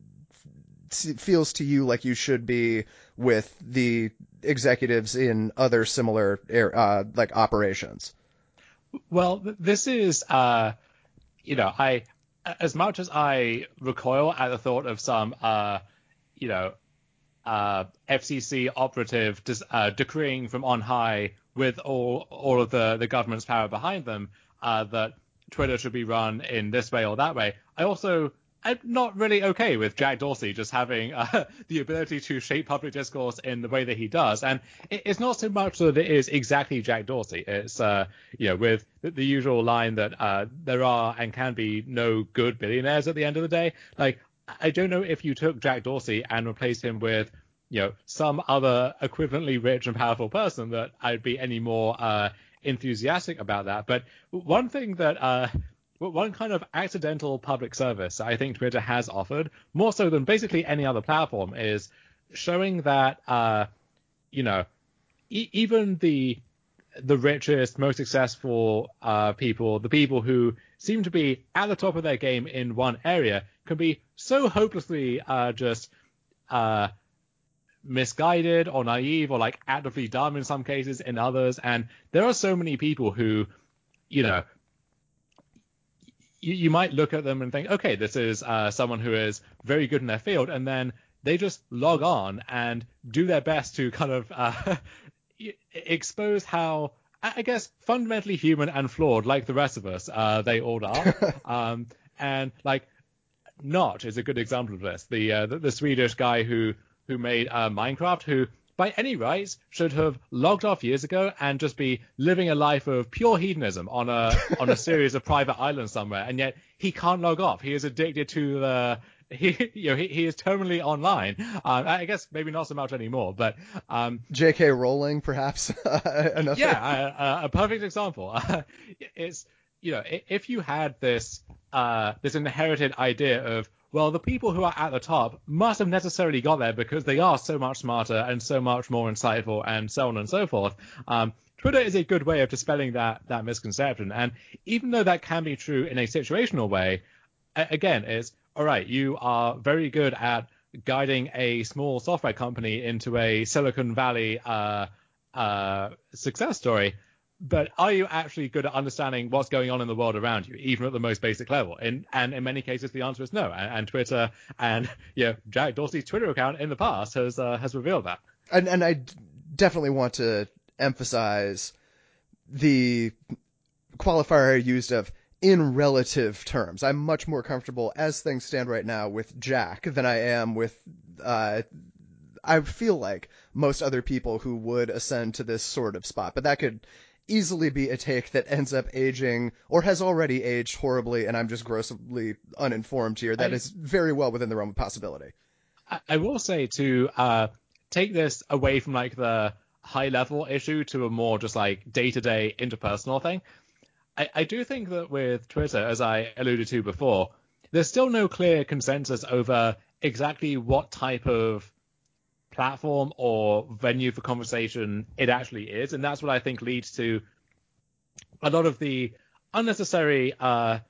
feels to you like you should be with the executives in other similar uh, like operations? Well, this is, uh, you know, I, as much as I recoil at the thought of some, uh, you know, uh, F C C operative dis- uh, decreeing from on high with all all of the, the government's power behind them uh, that Twitter should be run in this way or that way, I also I'm not really okay with Jack Dorsey just having uh, the ability to shape public discourse in the way that he does. And it, it's not so much that it is exactly Jack Dorsey. It's, uh, you know, with the, the usual line that uh, there are and can be no good billionaires at the end of the day. Like, I don't know if you took Jack Dorsey and replaced him with, you know, some other equivalently rich and powerful person that I'd be any more uh, enthusiastic about that. But one thing that... Uh, One kind of accidental public service I think Twitter has offered, more so than basically any other platform, is showing that, uh, you know, e- even the the richest, most successful uh, people, the people who seem to be at the top of their game in one area, can be so hopelessly uh, just uh, misguided or naive or like actively dumb in some cases in others. And there are so many people who, you know, You, you might look at them and think, okay, this is uh, someone who is very good in their field, and then they just log on and do their best to kind of uh, expose how, I guess, fundamentally human and flawed, like the rest of us, uh, they all are. um, and like, Notch is a good example of this. The uh, the, the Swedish guy who who made uh, Minecraft, who by any rights should have logged off years ago and just be living a life of pure hedonism on a on a series of private islands somewhere, and yet he can't log off. He is addicted to the he you know he, he is terminally online. Um, I guess maybe not so much anymore, but um, J K. Rowling, perhaps. Another. Yeah, a, a perfect example. It's, you know, if you had this uh, this inherited idea of, well, the people who are at the top must have necessarily got there because they are so much smarter and so much more insightful and so on and so forth. Um, Twitter is a good way of dispelling that that misconception. And even though that can be true in a situational way, again, it's, all right, you are very good at guiding a small software company into a Silicon Valley uh, uh, success story, but are you actually good at understanding what's going on in the world around you, even at the most basic level? And, and in many cases, the answer is no. And, and Twitter and you know, Jack Dorsey's Twitter account in the past has uh, has revealed that. And, and I definitely want to emphasize the qualifier I used of in relative terms. I'm much more comfortable as things stand right now with Jack than I am with, uh, I feel like most other people who would ascend to this sort of spot. But that could easily be a take that ends up aging or has already aged horribly, and I'm just grossly uninformed here. That I, is very well within the realm of possibility. I, I will say to uh, take this away from like the high level issue to a more just like day to day interpersonal thing. I, I do think that with Twitter, as I alluded to before, there's still no clear consensus over exactly what type of platform or venue for conversation it actually is. And that's what I think leads to a lot of the unnecessary, uh,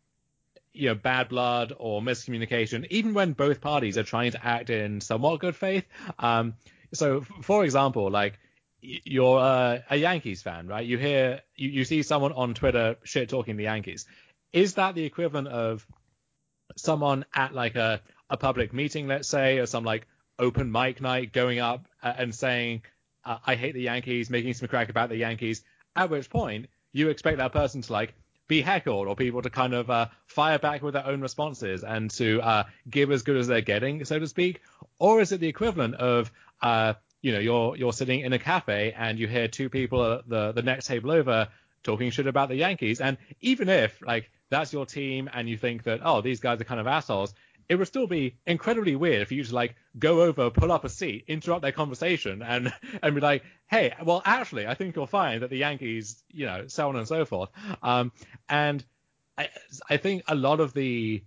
you know, bad blood or miscommunication, even when both parties are trying to act in somewhat good faith. Um, so, for example, like, you're uh, a Yankees fan, right? You hear, you, you see someone on Twitter shit talking the Yankees. Is that the equivalent of someone at like a, a public meeting, let's say, or some like open mic night going up and saying, uh, I hate the Yankees, making some crack about the Yankees, at which point you expect that person to like be heckled or people to kind of uh, fire back with their own responses and to uh, give as good as they're getting, so to speak? Or is it the equivalent of, uh, you know, you're you're sitting in a cafe and you hear two people at the, the next table over talking shit about the Yankees, and even if like that's your team and you think that, oh, these guys are kind of assholes, it would still be incredibly weird for you to like go over, pull up a seat, interrupt their conversation, and and be like, hey, well, actually, I think you'll find that the Yankees, you know, so on and so forth. Um, and I, I think a lot of the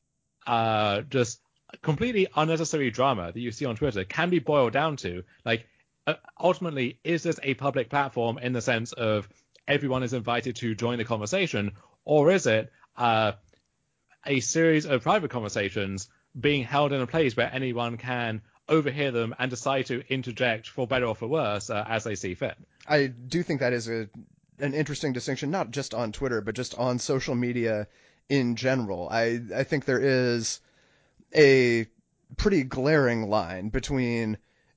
uh, just completely unnecessary drama that you see on Twitter can be boiled down to, like, uh, ultimately, is this a public platform in the sense of everyone is invited to join the conversation, or is it uh, a series of private conversations being held in a place where anyone can overhear them and decide to interject for better or for worse uh, as they see fit? I do think that is a an interesting distinction, not just on Twitter, but just on social media in general. I, I think there is a pretty glaring line between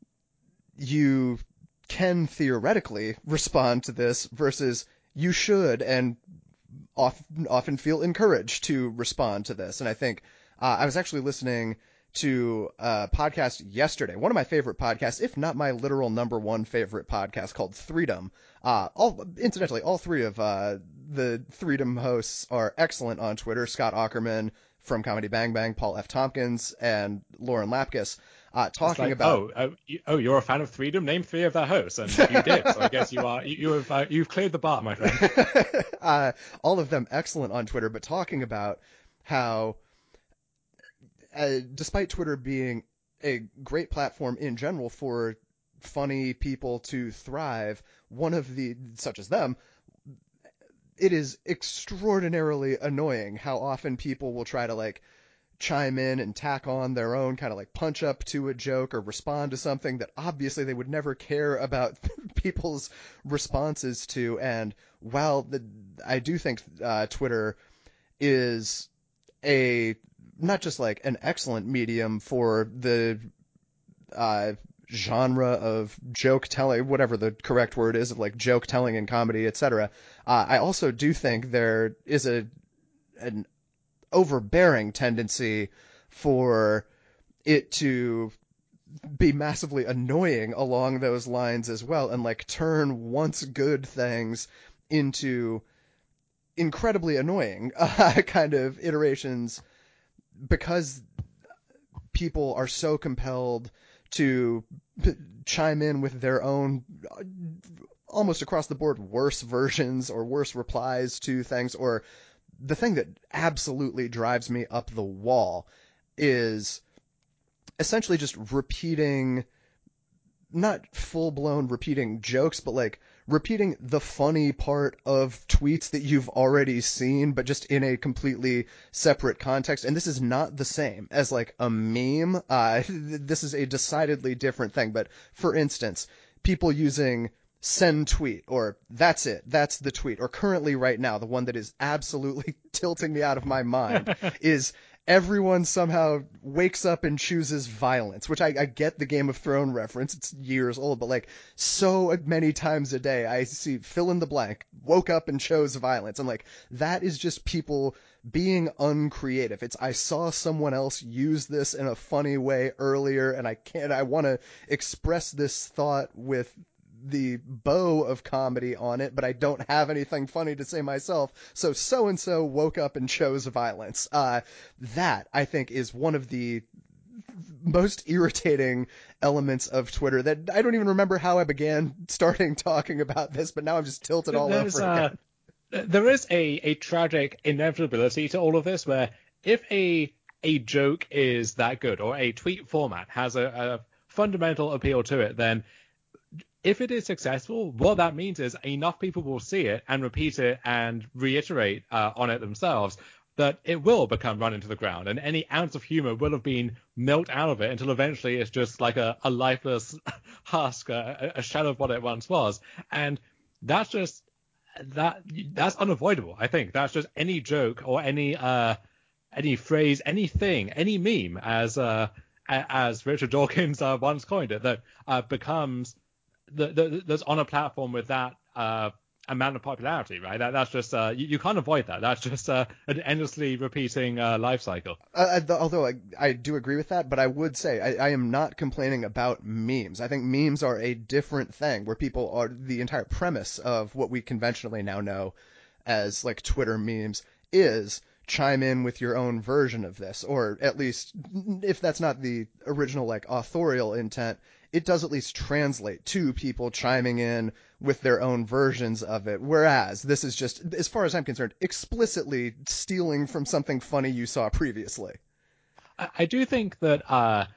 you can theoretically respond to this versus you should and often, often feel encouraged to respond to this. And I think uh, I was actually listening to a podcast yesterday, one of my favorite podcasts, if not my literal number one favorite podcast, called Threedom. Uh, all, incidentally, all three of uh, the Threedom hosts are excellent on Twitter. Scott Aukerman from Comedy Bang Bang, Paul F. Tompkins, and Lauren Lapkus. Uh, talking like, about oh, oh, you, oh, you're a fan of Threedom? Name three of their hosts, and you did. So I guess you are. You, you have uh, you've cleared the bar, my friend. uh, all of them excellent on Twitter, but talking about how, uh, despite Twitter being a great platform in general for funny people to thrive, one of the such as them, it is extraordinarily annoying how often people will try to like chime in and tack on their own kind of like punch up to a joke or respond to something that obviously they would never care about people's responses to. And while the, I do think uh, Twitter is a not just like an excellent medium for the uh, genre of joke telling, whatever the correct word is, of like joke telling in comedy, et cetera. Uh, I also do think there is a an overbearing tendency for it to be massively annoying along those lines as well, and like turn once good things into incredibly annoying uh, kind of iterations, because people are so compelled to p- chime in with their own almost across the board worse versions or worse replies to things. Or the thing that absolutely drives me up the wall is essentially just repeating, not full-blown repeating jokes, but like repeating the funny part of tweets that you've already seen, but just in a completely separate context. And this is not the same as like a meme. Uh, this is a decidedly different thing. But for instance, people using send tweet, or that's it, that's the tweet, or currently right now, the one that is absolutely tilting me out of my mind is everyone somehow wakes up and chooses violence, which I, I get the Game of Thrones reference. It's years old, but like so many times a day, I see fill in the blank, woke up and chose violence. I'm like, that is just people being uncreative. It's, I saw someone else use this in a funny way earlier, and I can't, I want to express this thought with the bow of comedy on it, but I don't have anything funny to say myself. So so-and-so woke up and chose violence. Uh, that, I think, is one of the most irritating elements of Twitter that I don't even remember how I began starting talking about this, but now I'm just tilted all There's, over again. Uh, there is a, a tragic inevitability to all of this where if a a joke is that good or a tweet format has a, a fundamental appeal to it, then if it is successful, what that means is enough people will see it and repeat it and reiterate uh, on it themselves that it will become run into the ground, and any ounce of humor will have been milked out of it until eventually it's just like a, a lifeless husk, a, a shell of what it once was. And that's just that that's unavoidable. I think that's just any joke or any uh any phrase, anything, any meme, as uh as Richard Dawkins uh, once coined it, that uh, becomes the, the, that's on a platform with that uh, amount of popularity, right? That, that's just uh, you, you can't avoid that. That's just uh, an endlessly repeating uh, life cycle. Uh, although I, I do agree with that, but I would say I, I am not complaining about memes. I think memes are a different thing, where people are the entire premise of what we conventionally now know as like Twitter memes is chime in with your own version of this, or at least if that's not the original like authorial intent, it does at least translate to people chiming in with their own versions of it. Whereas this is just, as far as I'm concerned, explicitly stealing from something funny you saw previously. I, I do think that uh,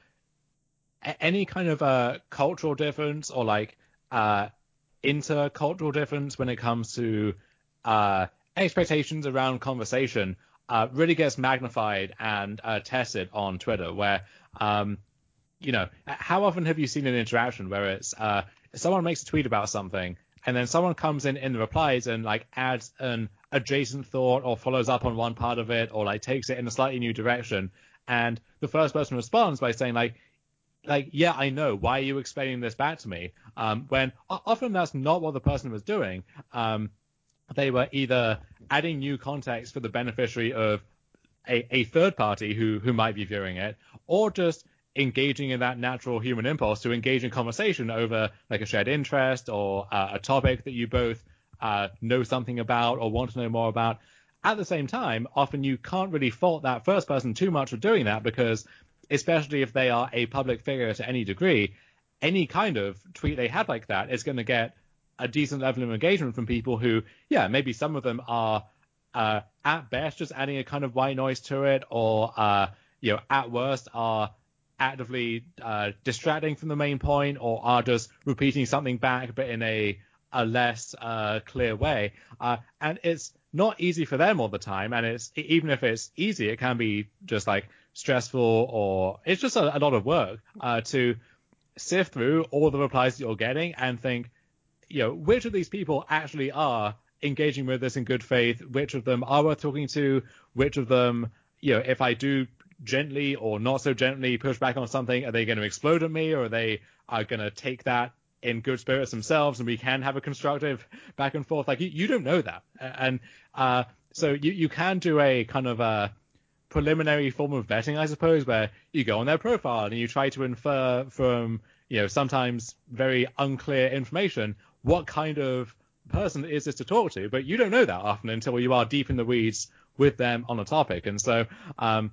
any kind of uh, cultural difference or like uh, intercultural difference when it comes to uh, expectations around conversation uh, really gets magnified and uh, tested on Twitter, where um, you know, how often have you seen an interaction where it's uh, someone makes a tweet about something and then someone comes in in the replies and like adds an adjacent thought or follows up on one part of it or like takes it in a slightly new direction, and the first person responds by saying like, like, yeah, I know. Why are you explaining this back to me? Um, when often that's not what the person was doing. Um, they were either adding new context for the beneficiary of a, a third party who who might be viewing it, or just engaging in that natural human impulse to engage in conversation over like a shared interest or uh, a topic that you both uh, know something about or want to know more about. At the same time, often you can't really fault that first person too much for doing that, because especially if they are a public figure to any degree, any kind of tweet they had like that is going to get a decent level of engagement from people who, yeah, maybe some of them are uh, at best just adding a kind of white noise to it, or uh, you know, at worst are actively uh, distracting from the main point, or are just repeating something back but in a a less uh, clear way. Uh, and it's not easy for them all the time, and it's even if it's easy, it can be just like stressful, or it's just a, a lot of work uh, to sift through all the replies that you're getting and think, you know, which of these people actually are engaging with this in good faith, which of them are worth talking to, which of them, you know, if I do gently or not so gently push back on something, are they going to explode at me, or are they are going to take that in good spirits themselves and we can have a constructive back and forth? Like, you, you don't know that. And uh, so you, you can do a kind of a preliminary form of vetting, I suppose, where you go on their profile and you try to infer from, you know, sometimes very unclear information, what kind of person is this to talk to? But you don't know that often until you are deep in the weeds with them on a topic. And so um,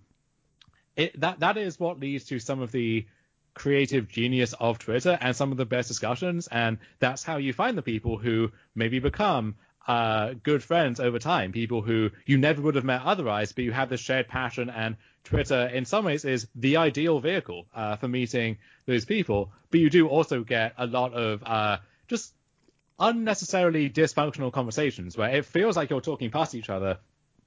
it, that that is what leads to some of the creative genius of Twitter and some of the best discussions. And that's how you find the people who maybe become uh, good friends over time, people who you never would have met otherwise, but you have this shared passion. And Twitter, in some ways, is the ideal vehicle uh, for meeting those people. But you do also get a lot of uh, just unnecessarily dysfunctional conversations where it feels like you're talking past each other,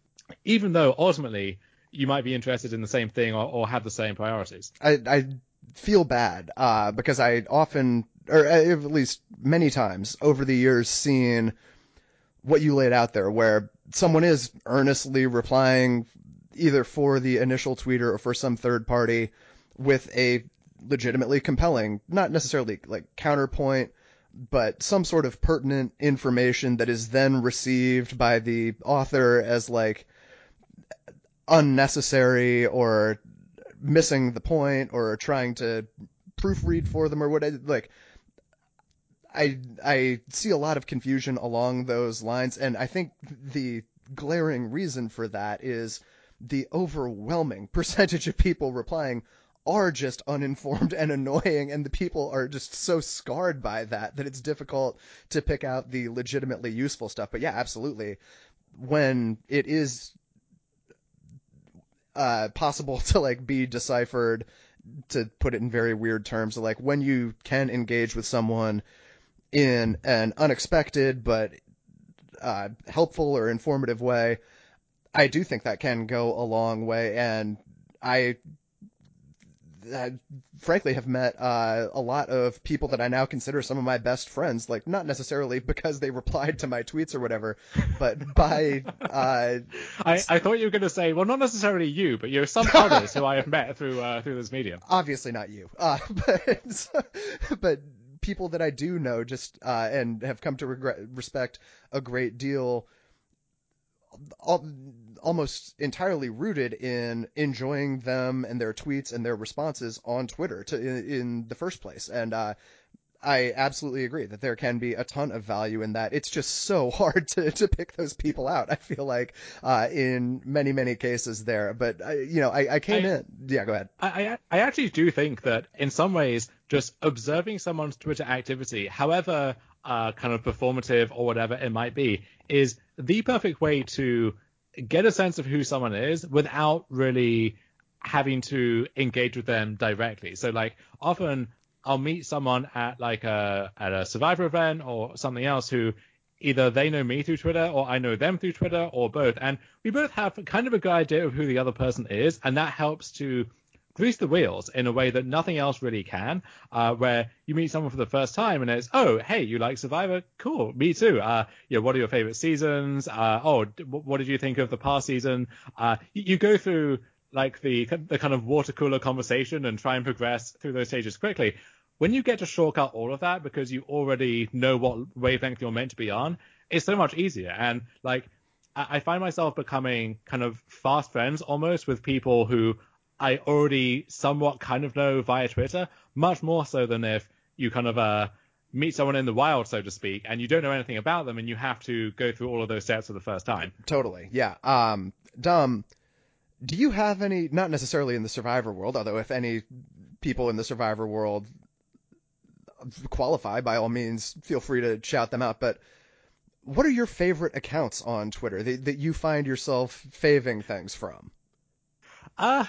even though ultimately you might be interested in the same thing or, or have the same priorities. I, I feel bad uh, because I often, or at least many times over the years, seen what you laid out there, where someone is earnestly replying either for the initial tweeter or for some third party with a legitimately compelling, not necessarily like counterpoint, but some sort of pertinent information that is then received by the author as like unnecessary or missing the point or trying to proofread for them or what, like, I I see a lot of confusion along those lines, and I think the glaring reason for that is the overwhelming percentage of people replying are just uninformed and annoying, and the people are just so scarred by that that it's difficult to pick out the legitimately useful stuff. But yeah, absolutely. When it is uh, possible to like be deciphered, to put it in very weird terms, so, like when you can engage with someone in an unexpected but uh, helpful or informative way, I do think that can go a long way. And I, I frankly have met uh, a lot of people that I now consider some of my best friends, like not necessarily because they replied to my tweets or whatever, but by... Uh, I, I thought you were going to say, well, not necessarily you, but you're some others who I have met through uh, through this medium. Obviously not you. Uh, but, but people that I do know just uh, and have come to regret, respect a great deal, al- almost entirely rooted in enjoying them and their tweets and their responses on Twitter to in, in the first place. And uh, I absolutely agree that there can be a ton of value in that. It's just so hard to, to pick those people out, I feel like, uh, in many, many cases there. But, uh, you know, I, I came I, in. Yeah, go ahead. I, I actually do think that in some ways, just observing someone's Twitter activity, however uh, kind of performative or whatever it might be, is the perfect way to get a sense of who someone is without really having to engage with them directly. So, like, often I'll meet someone at like a at a Survivor event or something else who either they know me through Twitter or I know them through Twitter or both. And we both have kind of a good idea of who the other person is. And that helps to grease the wheels in a way that nothing else really can, uh, where you meet someone for the first time and it's, oh, hey, you like Survivor? Cool. Me too. Uh, yeah, what are your favorite seasons? Uh, oh, what did you think of the past season? Uh, you, you go through like the the kind of water cooler conversation and try and progress through those stages quickly. When you get to shortcut all of that because you already know what wavelength you're meant to be on, it's so much easier. And like, I find myself becoming kind of fast friends almost with people who I already somewhat kind of know via Twitter, much more so than if you kind of uh, meet someone in the wild, so to speak, and you don't know anything about them and you have to go through all of those steps for the first time. Totally. Yeah. Um, Dom, do you have any, not necessarily in the Survivor world, although if any people in the Survivor world qualify, by all means, feel free to shout them out, but what are your favorite accounts on Twitter that, that you find yourself faving things from? Uh,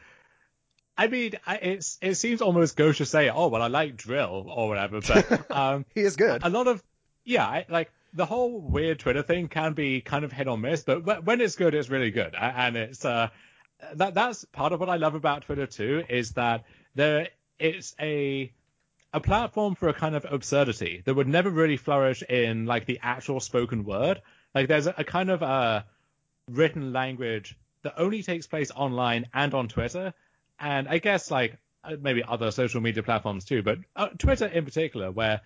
I mean, I, it's it seems almost gauche to say, oh, well, I like Drill or whatever, but um, he is good. A, a lot of, yeah, I, like the whole weird Twitter thing can be kind of hit or miss, but when it's good, it's really good, and it's uh, that that's part of what I love about Twitter too, is that there it's a a platform for a kind of absurdity that would never really flourish in like the actual spoken word. Like there's a, a kind of uh, written language that only takes place online and on Twitter. And I guess like maybe other social media platforms too, but uh, Twitter in particular, where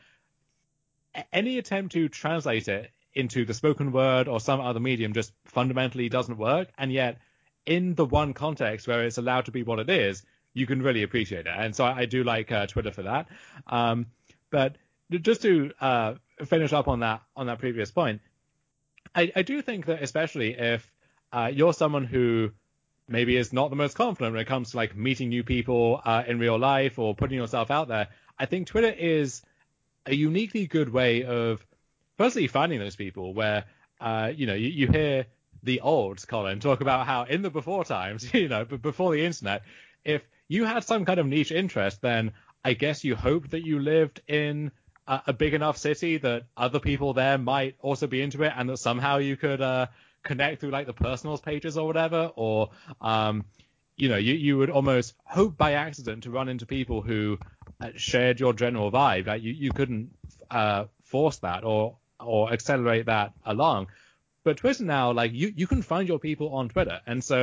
any attempt to translate it into the spoken word or some other medium just fundamentally doesn't work. And yet in the one context where it's allowed to be what it is, you can really appreciate it. And so I, I do like uh, Twitter for that. Um, but just to uh, finish up on that on that previous point, I, I do think that especially if uh, you're someone who maybe is not the most confident when it comes to like meeting new people uh, in real life or putting yourself out there, I think Twitter is a uniquely good way of firstly finding those people where, uh, you know, you, you hear the old Colin talk about how in the before times, you know, but before the internet, if you had some kind of niche interest, then I guess you hoped that you lived in a, a big enough city that other people there might also be into it and that somehow you could uh, connect through like the personals pages or whatever, or um, you know, you, you would almost hope by accident to run into people who uh, shared your general vibe. Like you, you couldn't uh, force that or or accelerate that along. But Twitter now, like you, you can find your people on Twitter. And so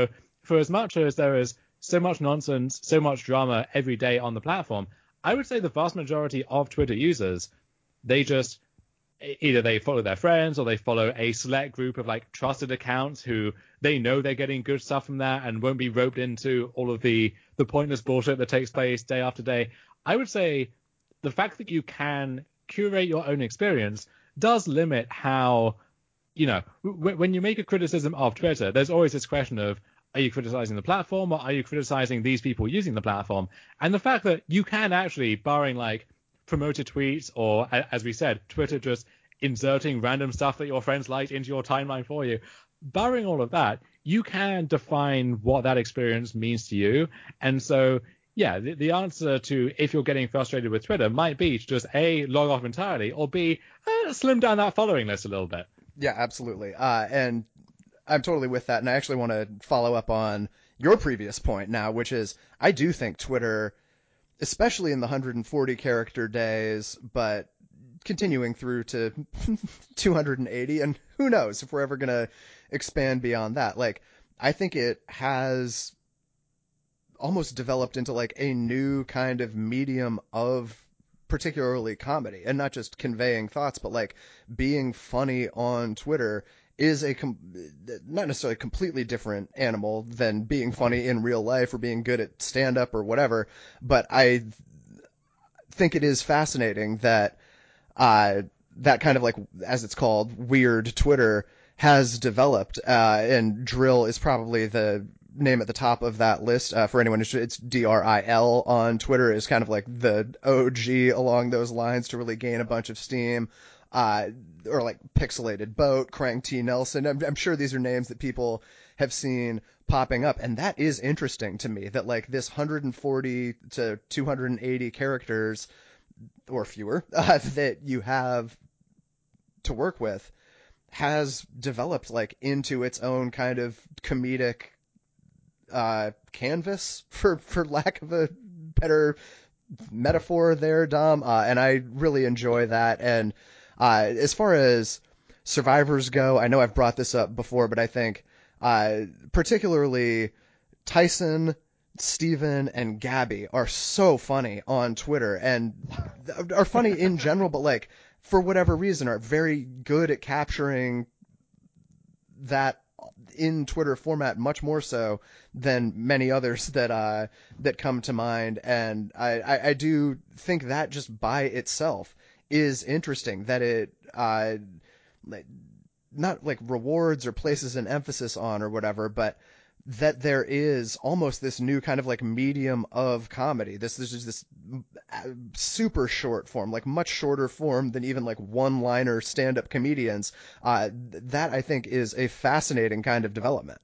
for as much as there is so much nonsense, so much drama every day on the platform, I would say the vast majority of Twitter users, they just either they follow their friends or they follow a select group of like trusted accounts who they know they're getting good stuff from that and won't be roped into all of the the pointless bullshit that takes place day after day. I would say the fact that you can curate your own experience does limit how, you know, w- when you make a criticism of Twitter, there's always this question of, are you criticizing the platform or are you criticizing these people using the platform? And the fact that you can actually, barring like promoted tweets or, as we said, Twitter just inserting random stuff that your friends liked into your timeline for you, barring all of that, you can define what that experience means to you. And so, yeah, the, the answer to if you're getting frustrated with Twitter might be to just A, log off entirely, or B, uh, slim down that following list a little bit. Yeah, absolutely. Uh, and I'm totally with that. And I actually want to follow up on your previous point now, which is I do think Twitter, especially in the one hundred forty character days, but continuing through to two hundred eighty, and who knows if we're ever going to expand beyond that. Like, I think it has almost developed into like a new kind of medium of particularly comedy, and not just conveying thoughts, but like being funny on Twitter is a com- not necessarily a completely different animal than being funny in real life or being good at stand up or whatever. But I think it is fascinating that uh, that kind of like, as it's called, weird Twitter has developed, uh, and Drill is probably the name at the top of that list. Uh, for anyone, it's D R I L on Twitter, is kind of like the O G along those lines to really gain a bunch of steam. Uh, or like Pixelated Boat, Crank T. Nelson. I'm, I'm sure these are names that people have seen popping up. And that is interesting to me, that like this one hundred forty to two hundred eighty characters or fewer uh, that you have to work with has developed like into its own kind of comedic uh, canvas, for, for lack of a better metaphor there, Dom. Uh, and I really enjoy that. And uh, as far as survivors go, I know I've brought this up before, but I think uh, particularly Tyson, Steven, and Gabby are so funny on Twitter, and are funny in general, but like for whatever reason are very good at capturing that in Twitter format, much more so than many others that uh, that come to mind. And I, I, I do think that just by itself is interesting, that it uh, not like rewards or places an emphasis on or whatever, but that there is almost this new kind of like medium of comedy. This, this is this super short form, like much shorter form than even like one-liner stand-up comedians. Uh, that I think is a fascinating kind of development.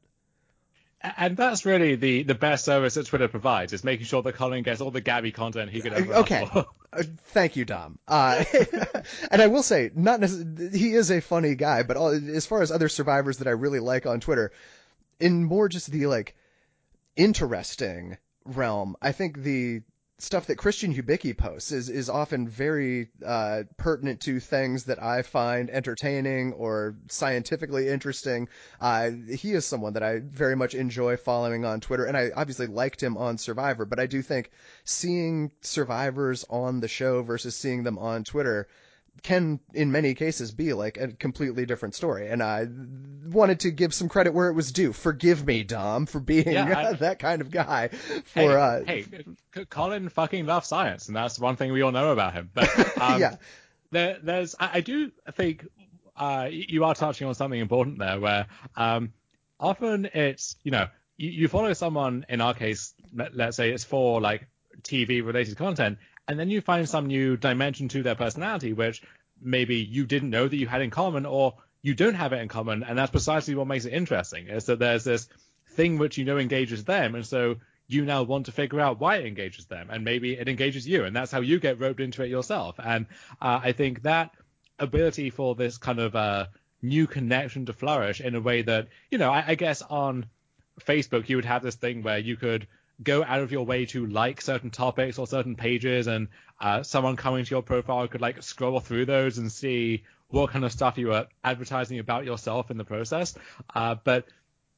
And that's really the, the best service that Twitter provides, is making sure that Colin gets all the Gabby content he could ever okay. ask for. Uh, thank you, Dom. Uh, and I will say, not necess- he is a funny guy, but all, as far as other survivors that I really like on Twitter, in more just the like interesting realm, I think the stuff that Christian Hubicki posts is is often very uh, pertinent to things that I find entertaining or scientifically interesting. Uh, he is someone that I very much enjoy following on Twitter, and I obviously liked him on Survivor, but I do think seeing survivors on the show versus seeing them on Twitter can in many cases be like a completely different story. And I wanted to give some credit where it was due. Forgive me, Dom, for being Yeah, I, that kind of guy. For hey, uh, hey, Colin fucking loves science, and that's one thing we all know about him. But um, yeah, there, there's, I, I do think uh, you are touching on something important there, where um, often it's, you know, you, you follow someone, in our case, let, let's say it's for like T V related content, and then you find some new dimension to their personality, which maybe you didn't know that you had in common, or you don't have it in common. And that's precisely what makes it interesting, is that there's this thing which you know engages them. And so you now want to figure out why it engages them. And maybe it engages you. And that's how you get roped into it yourself. And uh, I think that ability for this kind of uh, new connection to flourish in a way that, you know, I, I guess on Facebook, you would have this thing where you could go out of your way to like certain topics or certain pages, and uh, someone coming to your profile could like scroll through those and see what kind of stuff you were advertising about yourself in the process. Uh, but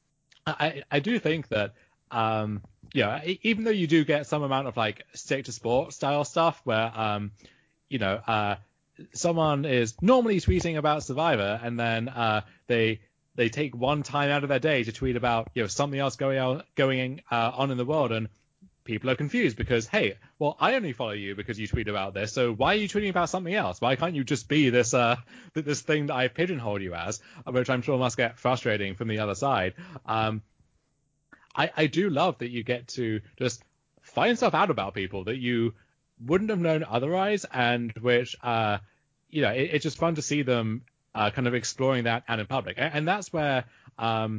I, I do think that, um, yeah, e- even though you do get some amount of like stick to sport style stuff where, um, you know, uh, someone is normally tweeting about Survivor and then uh, they they take one time out of their day to tweet about you know something else going out going uh, on in the world, and people are confused because hey, well I only follow you because you tweet about this, so why are you tweeting about something else? Why can't you just be this uh this thing that I pigeonholed you as, which I'm sure must get frustrating from the other side. Um, I I do love that you get to just find stuff out about people that you wouldn't have known otherwise, and which uh you know it, it's just fun to see them uh, kind of exploring that out in public, and, and that's where um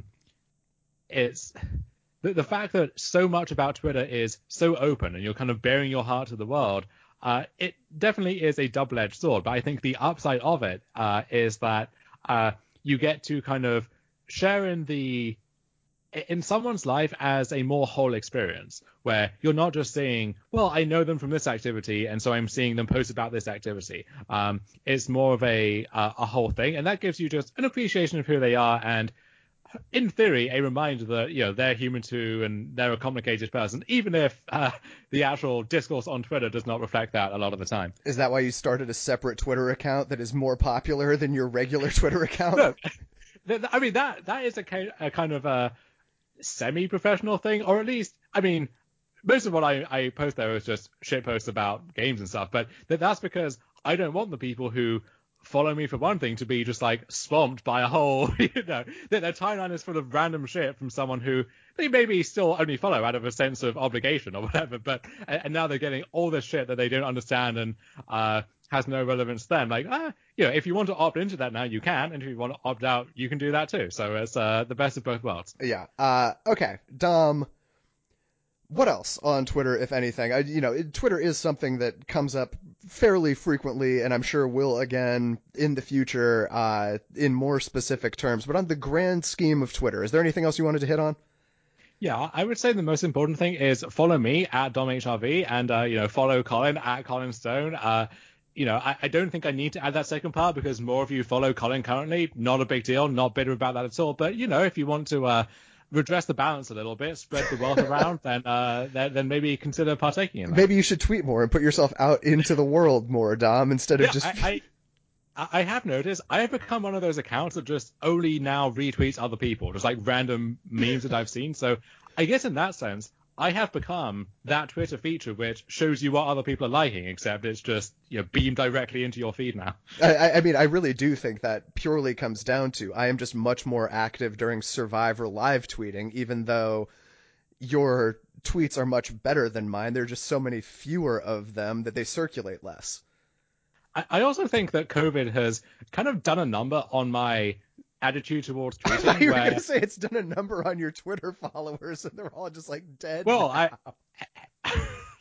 it's the, the fact that so much about Twitter is so open and you're kind of bearing your heart to the world. Uh, it definitely is a double-edged sword, but I think the upside of it uh, is that uh, you get to kind of share in the in someone's life as a more whole experience where you're not just saying, well, I know them from this activity and so I'm seeing them post about this activity. Um, it's more of a uh, a whole thing, and that gives you just an appreciation of who they are, and in theory a reminder that you know they're human too and they're a complicated person, even if uh, the actual discourse on Twitter does not reflect that a lot of the time. Is that why you started a separate Twitter account that is more popular than your regular Twitter account? Look, I mean that that is a, a kind of a semi-professional thing, or at least, I mean, most of what I, I post there is just shit posts about games and stuff, but that, that's because I don't want the people who follow me for one thing to be just like swamped by a whole, you know, that their timeline is full of random shit from someone who they maybe still only follow out of a sense of obligation or whatever, but and now they're getting all this shit that they don't understand and uh has no relevance to them. Like, ah, you know, if you want to opt into that now, you can, and if you want to opt out, you can do that too. So it's uh, the best of both worlds. Yeah. Uh, okay. Dom, what else on Twitter, if anything? I, you know, it, Twitter is something that comes up fairly frequently, and I'm sure will again in the future uh, in more specific terms. But on the grand scheme of Twitter, is there anything else you wanted to hit on? Yeah, I would say the most important thing is follow me at DomHRV and, uh, you know, follow Colin at Colin Stone. Uh, you know, I, I don't think I need to add that second part because more of you follow Colin currently. Not a big deal. Not bitter about that at all. But, you know, if you want to uh, redress the balance a little bit, spread the wealth around, then, uh, then then maybe consider partaking in that. Maybe you should tweet more and put yourself out into the world more, Dom, instead of Yeah, just. I, I I have noticed I have become one of those accounts that just only now retweets other people, just like random memes that I've seen. So I guess in that sense, I have become that Twitter feature which shows you what other people are liking, except it's just you know beamed directly into your feed now. I, I mean, I really do think that purely comes down to I am just much more active during Survivor live tweeting, even though your tweets are much better than mine. There are just so many fewer of them that they circulate less. I, I also think that COVID has kind of done a number on my attitude towards tweeting. You were where, going to say it's done a number on your Twitter followers, and they're all just like dead. well, now. I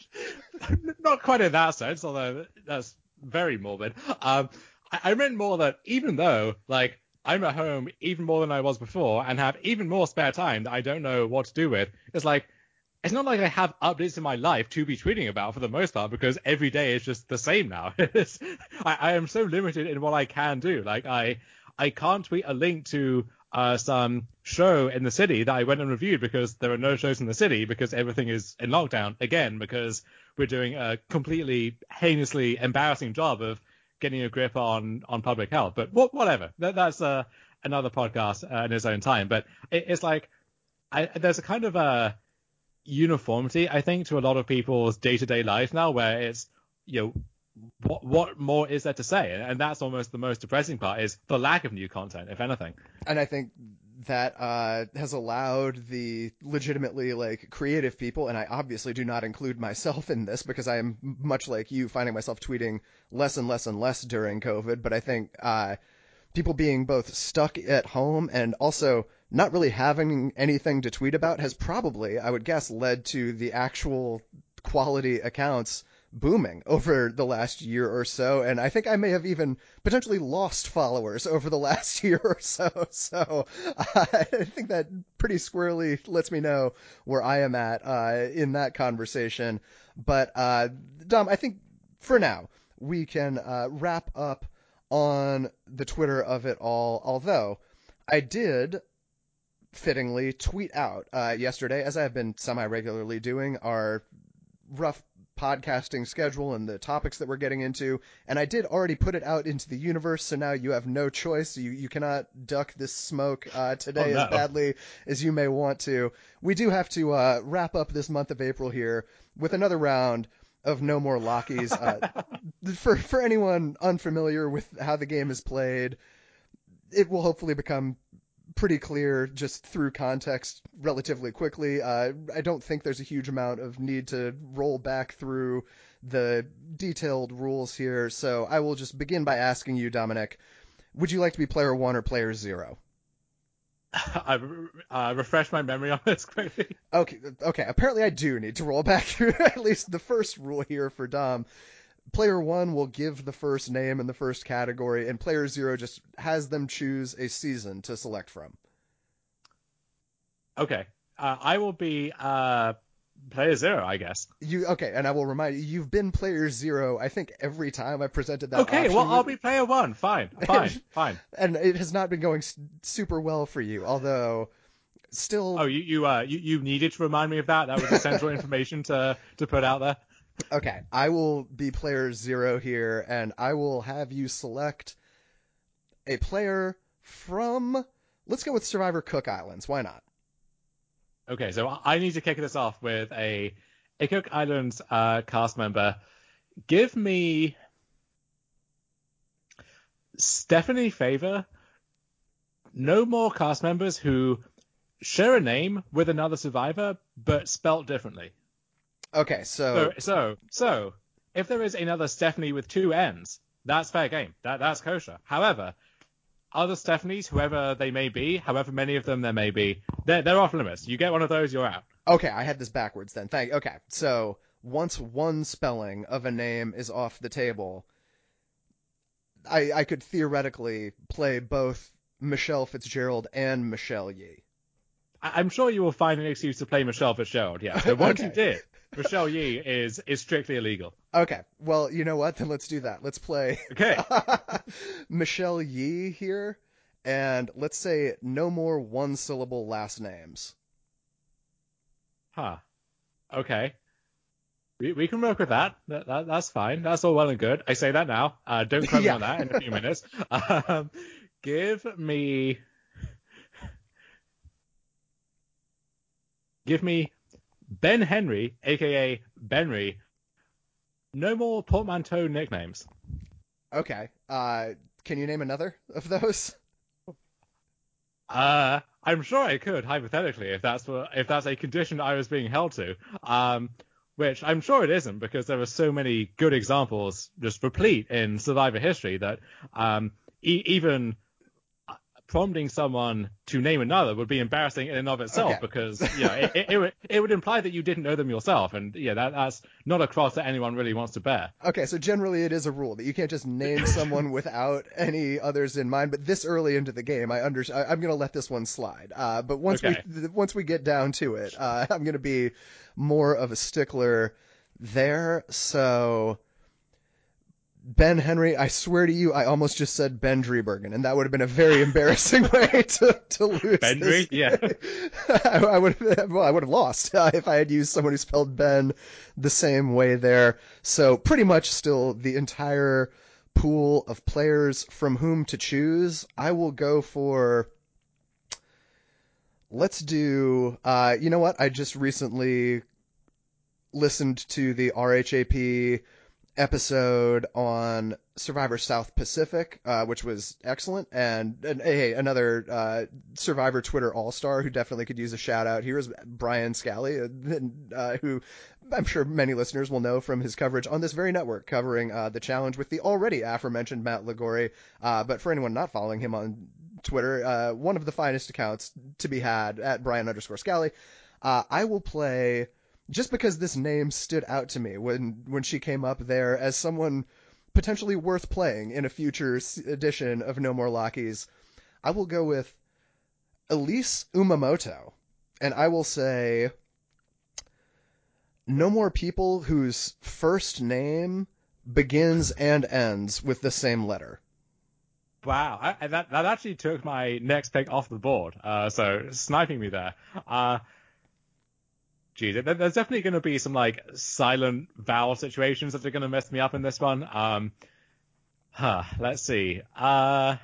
not quite in that sense, although that's very morbid. Um, I, I meant more that even though, like, I'm at home even more than I was before and have even more spare time that I don't know what to do with, it's like, it's not like I have updates in my life to be tweeting about for the most part because every day is just the same now. It's, I, I am so limited in what I can do. Like, I, I can't tweet a link to uh, some show in the city that I went and reviewed because there are no shows in the city because everything is in lockdown again because we're doing a completely heinously embarrassing job of getting a grip on, on public health. But what, whatever, that, that's uh, another podcast uh, in its own time. But it, it's like I, there's a kind of a uniformity, I think, to a lot of people's day-to-day life now where it's, you know, what what more is there to say? And that's almost the most depressing part is the lack of new content, if anything. And I think that uh, has allowed the legitimately like creative people, and I obviously do not include myself in this because I am much like you, finding myself tweeting less and less and less during COVID. But I think uh, people being both stuck at home and also not really having anything to tweet about has probably, I would guess, led to the actual quality accounts booming over the last year or so, and I think I may have even potentially lost followers over the last year or so. So uh, I think that pretty squarely lets me know where I am at uh, in that conversation. But uh, Dom, I think for now we can uh, wrap up on the Twitter of it all. Although I did fittingly tweet out uh, yesterday, as I have been semi-regularly doing, our rough podcasting schedule and the topics that we're getting into, and I did already put it out into the universe, so now you have no choice. You you cannot duck this smoke uh, today Oh, no. as badly as you may want to. We do have to uh, wrap up this month of April here with another round of No More Lockies. Uh, for for anyone unfamiliar with how the game is played, it will hopefully become pretty clear just through context relatively quickly. Uh, I don't think there's a huge amount of need to roll back through the detailed rules here, so I will just begin by asking you, Dominic, would you like to be player one or player zero? I uh, refresh my memory on this quickly. Okay, okay. Apparently I do need to roll back through at least the first rule here for Dom. Player one will give the first name in the first category, and player zero just has them choose a season to select from. Okay. Uh, I will be uh, player zero, I guess. You okay? And I will remind you, you've been player zero. I think every time I presented that. Okay, option well, I'll with, be player one. Fine, fine, fine. And it has not been going super well for you, although still. Oh, you you uh you, you needed to remind me of that. That was essential information to to put out there. Okay, I will be player zero here, and I will have you select a player from. Let's go with Survivor Cook Islands. Why not? Okay, so I need to kick this off with a a Cook Islands uh, cast member. Give me Stephanie Favor. No more cast members who share a name with another survivor, but spelt differently. Okay, so So, so, so, if there is another Stephanie with two N's, that's fair game. That that's kosher. However, other Stephanies, whoever they may be, however many of them there may be, they're they're off limits. You get one of those, you're out. okay, I had this backwards then. Thank. Okay, so once one spelling of a name is off the table, I I could theoretically play both Michelle Fitzgerald and Michelle Yee. I, I'm sure you will find an excuse to play Michelle Fitzgerald. Yeah, but once Okay. you did, Michelle Yee is is strictly illegal. Okay, well, you know what? Then let's do that. Let's play Okay. Michelle Yee here, and let's say no more one-syllable last names. Huh. Okay. We we can work with that. That, that. That's fine. That's all well and good. I say that now. Uh, don't quote Yeah. me on that in a few minutes. Um, give me... Give me Ben Henry, a k a. Benry. No more portmanteau nicknames. Okay. Uh, can you name another of those? Uh, I'm sure I could, hypothetically, if that's what, if that's a condition I was being held to. Um, which I'm sure it isn't, because there are so many good examples just replete in Survivor history that um, e- even prompting someone to name another would be embarrassing in and of itself, Okay. because you know it, it, it, would, it would imply that you didn't know them yourself, and yeah, that, that's not a cross that anyone really wants to bear. Okay, so generally it is a rule that you can't just name someone without any others in mind. But this early into the game, I under I, I'm gonna let this one slide. Uh, but once Okay. we once we get down to it, uh, I'm gonna be more of a stickler there. So Ben Henry, I swear to you, I almost just said Ben Driebergen, and that would have been a very embarrassing way to, to lose. Benry, yeah. I, I would have, well, I would have lost uh, if I had used someone who spelled Ben the same way there. So pretty much still the entire pool of players from whom to choose. I will go for. Let's do. Uh, you know what? I just recently listened to the R H A P episode on Survivor South Pacific, uh, which was excellent. And, and hey, another uh, Survivor Twitter all-star who definitely could use a shout-out here is Brian Scally, uh, who I'm sure many listeners will know from his coverage on this very network, covering uh, the challenge with the already aforementioned Matt Ligori. Uh, but for anyone not following him on Twitter, uh, one of the finest accounts to be had at Brian underscore Scally. Uh, I will play... Just because this name stood out to me when, when she came up there as someone potentially worth playing in a future edition of No More Lockies, I will go with Elise Umamoto. And I will say no more people whose first name begins and ends with the same letter. Wow, I, I- that that actually took my next pick off the board. Uh, so sniping me there. Uh, geez, there, there's definitely going to be some like silent vowel situations that are going to mess me up in this one. Um, huh, let's see. Uh,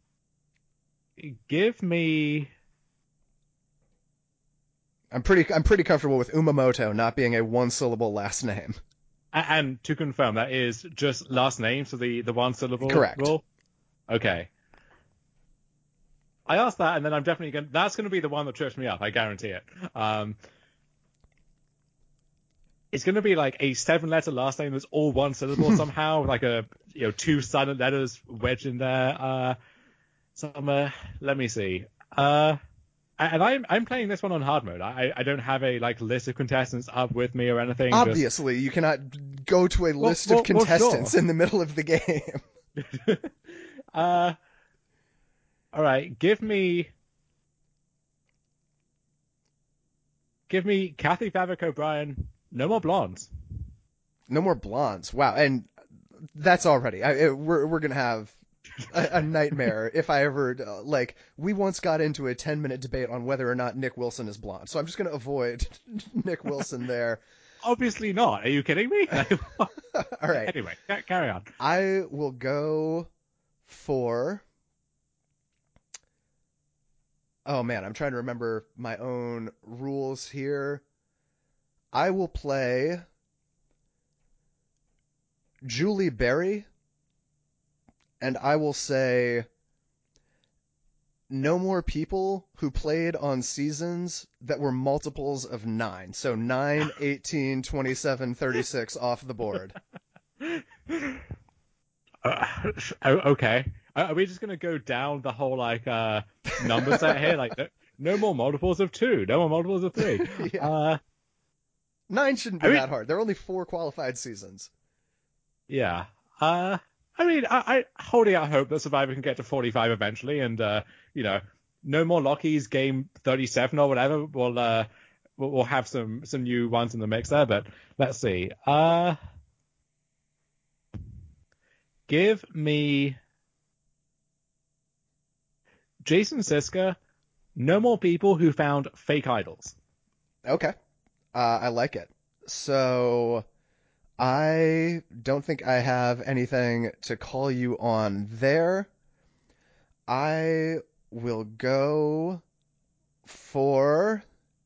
give me. I'm pretty I'm pretty comfortable with Umamoto not being a one syllable last name. a- And to confirm, that is just last name, so the the one syllable Correct. rule. Okay. I asked that, and then I'm definitely going. That's going to be the one that trips me up. I guarantee it. Um, it's going to be like a seven-letter last name that's all one syllable somehow, like a you know two silent letters wedged in there. Uh, some. Uh, let me see. Uh, and I'm I'm playing this one on hard mode. I I don't have a like list of contestants up with me or anything. Obviously, just... you cannot go to a well, list well, of contestants well, sure. in the middle of the game. uh, all right. Give me. Give me Kathy Favik O'Brien. No more blondes. No more blondes. Wow, and that's already. I, it, we're we're gonna have a, a nightmare if I ever uh, like. We once got into a ten minute debate on whether or not Nick Wilson is blonde, so I'm just gonna avoid Nick Wilson there. Obviously not. Are you kidding me? All right. Anyway, carry on. I will go for. Oh man, I'm trying to remember my own rules here. I will play Julie Berry, and I will say no more people who played on seasons that were multiples of nine. So nine, eighteen, twenty-seven, thirty-six off the board. Uh, okay. Are we just going to go down the whole like uh, number set here? Like no, no more multiples of two, no more multiples of three. yeah. Uh, Nine shouldn't be I mean, that hard. There are only four qualified seasons. Yeah. Uh, I mean, I, I holding out hope that Survivor can get to forty-five eventually, and uh, you know, no more Lockies game thirty-seven or whatever. We'll uh, we'll, we'll have some some new ones in the mix there. But let's see. Uh, give me Jason Siska. No more people who found fake idols. Okay. Uh, I like it. So I don't think I have anything to call you on there. I will go for.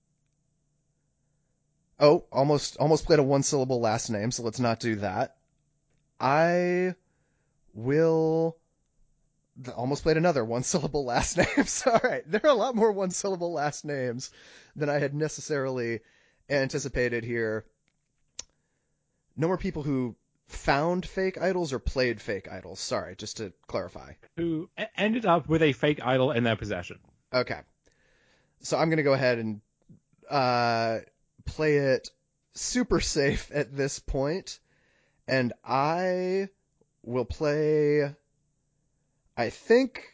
Oh, almost almost played a one syllable last name, so let's not do that. I will. Almost played another one syllable last name. So, all right, there are a lot more one syllable last names than I had necessarily anticipated here. No more people who found fake idols or played fake idols. Sorry, just to clarify. Who ended up with a fake idol in their possession. Okay. So I'm going to go ahead and uh, play it super safe at this point, and I will play, I think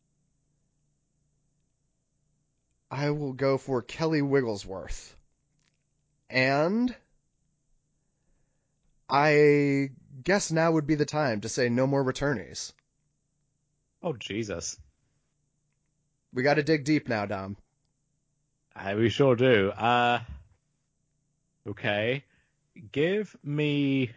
I will go for Kelly Wigglesworth. And I guess now would be the time to say no more returnees. Oh, Jesus. We got to dig deep now, Dom. Uh, we sure do. Uh, okay. Give me.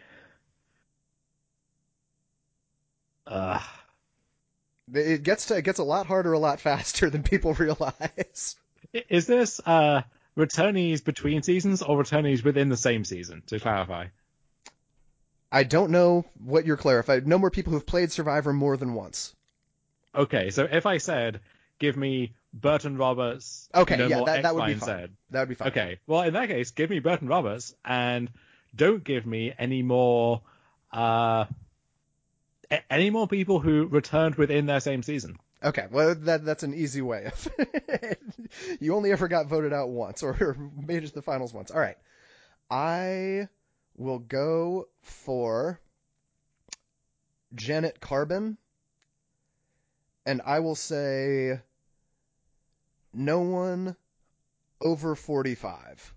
Uh, It gets to it gets a lot harder, a lot faster than people realize. is this uh returnees between seasons or returnees within the same season? To clarify. I don't know what you're clarifying. No more people who've played Survivor more than once. Okay, so if I said, give me Burton Roberts, okay, no yeah, more that, X, that would Y, be and fine. Z. That would be fine. Okay, well in that case, give me Burton Roberts and don't give me any more uh any more people who returned within their same season. Okay, well that that's an easy way of. You only ever got voted out once or made it to the finals once. All right, I will go for Janet Carbon, and I will say no one over forty-five.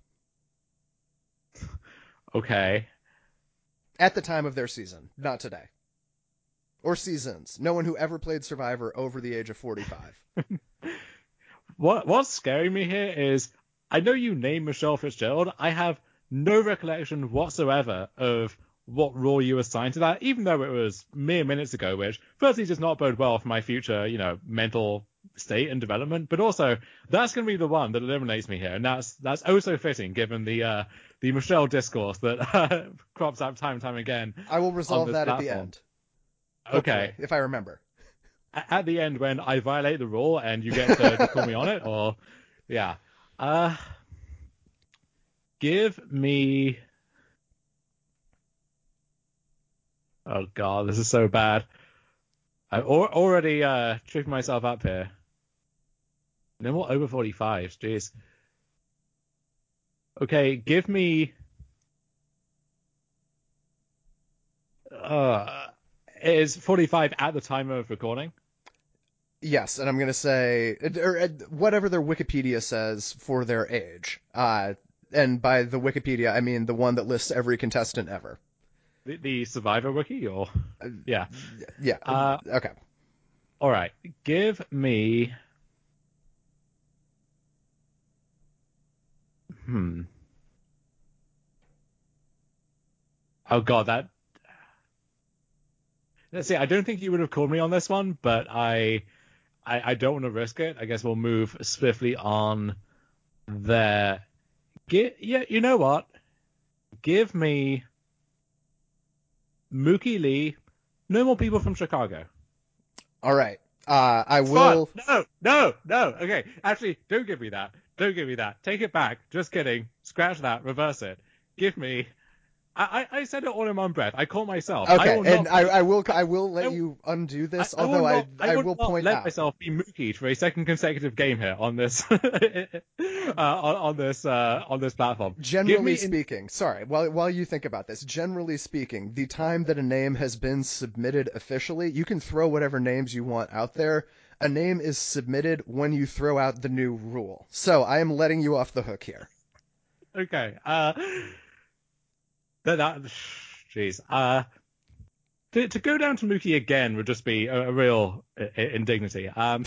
Okay. At the time of their season, not today. or seasons. No one who ever played Survivor over the age of forty-five. What What's scaring me here is I know you named Michelle Fitzgerald. I have no recollection whatsoever of what role you assigned to that, even though it was mere minutes ago, which firstly does not bode well for my future, you know, mental state and development, but also that's going to be the one that eliminates me here, and that's that's oh so fitting given the uh, the Michelle discourse that uh, crops up time and time again. I will resolve that platform. at the end. Okay, if I remember. At the end, when I violate the rule and you get to, to call me on it, or yeah, uh, give me. Oh god, this is so bad. I've al- already uh, tripped myself up here. No more over forty-fives, jeez. Okay, give me. Uh, it is forty-five at the time of recording. Yes, and I'm going to say, or whatever their Wikipedia says for their age. Uh, and by the Wikipedia, I mean the one that lists every contestant ever. The, the Survivor wiki, or yeah, yeah. Uh, okay. All right, give me. Hmm. Oh god, that. Let's see. I don't think you would have called me on this one, but I, I, I don't want to risk it. I guess we'll move swiftly on. There. Get, yeah, you know what? Give me Mookie Lee. No more people from Chicago. All right. Uh, I it's will. Fun. No, no, no. Okay, actually, don't give me that. Don't give me that. Take it back. Just kidding. Scratch that. Reverse it. Give me. I, I said it all in one breath. I call myself. Okay, I will and not I, be, I will I will let I, you undo this. I, I although will not, I I, I will, will not point let out myself be mookied for a second consecutive game here on this uh, on, on this uh, on this platform. Generally in... speaking, sorry, while while you think about this, generally speaking, the time that a name has been submitted officially, you can throw whatever names you want out there. A name is submitted when you throw out the new rule. So I am letting you off the hook here. Okay. Uh, that, that, jeez. Uh, to, to go down to Mookie again would just be a, a real indignity. Um,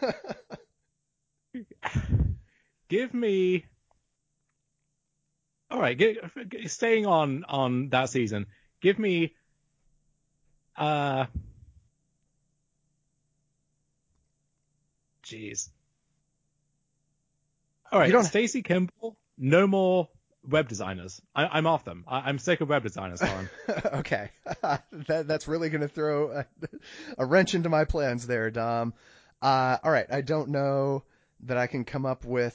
give me. All right, get, staying on on that season. Give me. Uh, jeez. All right, don't... Stacey Kimball. No more web designers. I, I'm off them. I, I'm sick of web designers, Colin. Okay, that that's really going to throw a, a wrench into my plans there, Dom. Uh, all right, I don't know that I can come up with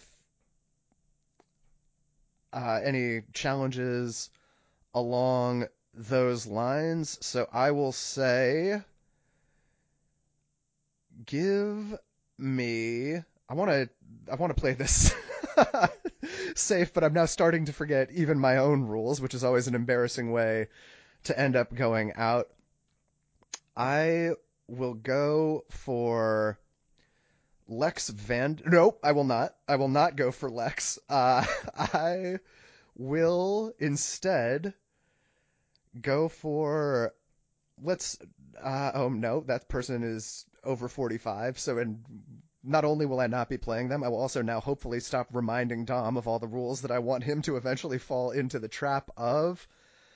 uh, any challenges along those lines, so I will say, give me. I want to. I want to play this safe, but I'm now starting to forget even my own rules, which is always an embarrassing way to end up going out. I will go for Lex Van. Nope, I will not. I will not go for Lex. Uh, I will instead go for. Let's. Uh, oh no, that person is over forty-five. So, in, not only will I not be playing them, I will also now hopefully stop reminding Dom of all the rules that I want him to eventually fall into the trap of.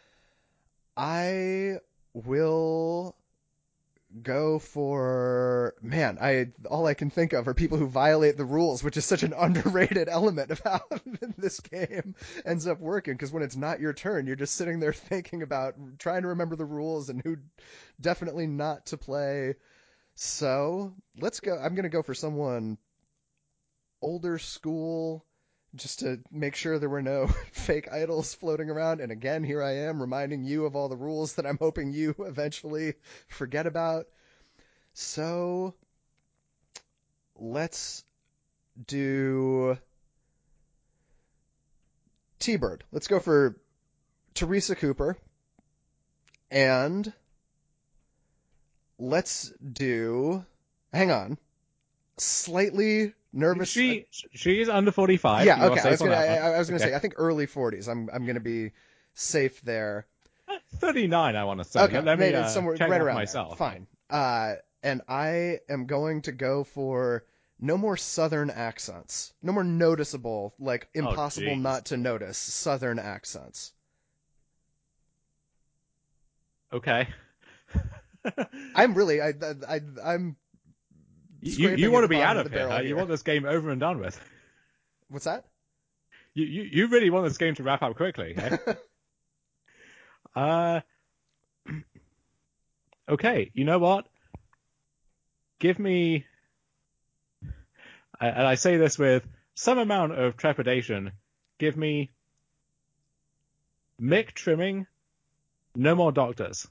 I will go for man I all I can think of are people who violate the rules, which is such an underrated element of how this game ends up working, because when it's not your turn, you're just sitting there thinking about trying to remember the rules and who definitely not to play. So let's go. I'm gonna go for someone older school, just to make sure there were no fake idols floating around. And again, here I am reminding you of all the rules that I'm hoping you eventually forget about. So let's do T-Bird. Let's go for Teresa Cooper. And let's do, hang on, slightly nervous. She she is under forty-five. Yeah, okay. I was gonna, I, I was gonna okay. say I think early forties. I'm I'm gonna be safe there. thirty-nine, I want to say. Okay, Let, let me maybe uh, somewhere check right that around myself. there. Fine. Uh, and I am going to go for no more Southern accents. No more noticeable, like Oh, impossible jeez. not to notice Southern accents. Okay. I'm really, I, I, I I'm you scraping you at want the to be bottom out of of the here, barrel huh? You here. want this game over and done with. What's that? You you, you really want this game to wrap up quickly, eh? uh, okay, you know what? Give me, and I say this with some amount of trepidation, give me Mick Trimming, no more doctors.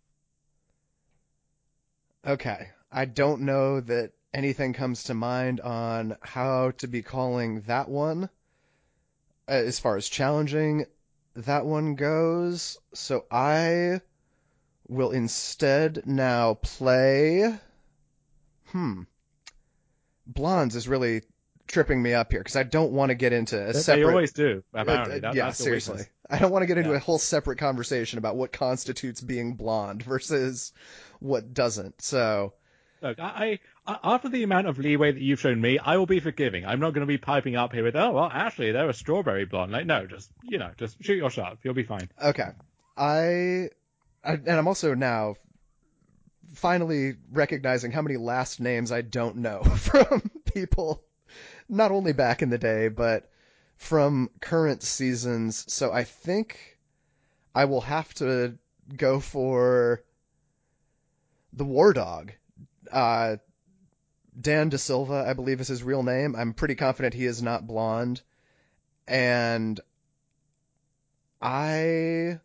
Okay. I don't know that anything comes to mind on how to be calling that one uh, as far as challenging that one goes. So I will instead now play. Hmm. Blondes is really tripping me up here because I don't want to get into a They, they separate. always do, Uh, apparently. uh, That, yeah, that's the seriously. weakness. I don't want to get into Yeah. a whole separate conversation about what constitutes being blonde versus what doesn't. So. Look, I, I after the amount of leeway that you've shown me, I will be forgiving. I'm not going to be piping up here with, oh well, actually they're a strawberry blonde. Like, no, just you know, just shoot your shot. You'll be fine. Okay. I, I and I'm also now finally recognizing how many last names I don't know from people, not only back in the day, but from current seasons. So I think I will have to go for the War Dog. Uh, Dan De Silva, I believe is his real name. I'm pretty confident he is not blonde. And I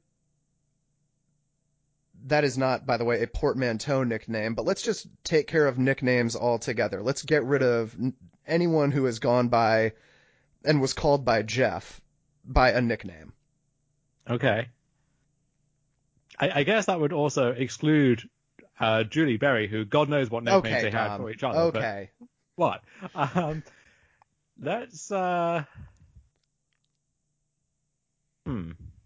that is not, by the way, a portmanteau nickname, but let's just take care of nicknames altogether. Let's get rid of n- anyone who has gone by and was called by Jeff by a nickname. Okay. I, I guess that would also exclude uh, Julie Berry, who God knows what nicknames Okay, they had Tom. for each other. Okay. But what? Um, let's. Uh, hmm.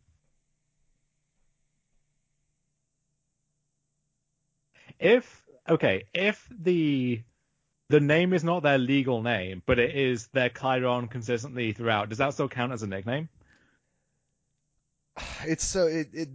If okay, if the the name is not their legal name, but it is their Chiron consistently throughout, does that still count as a nickname? It's so it. it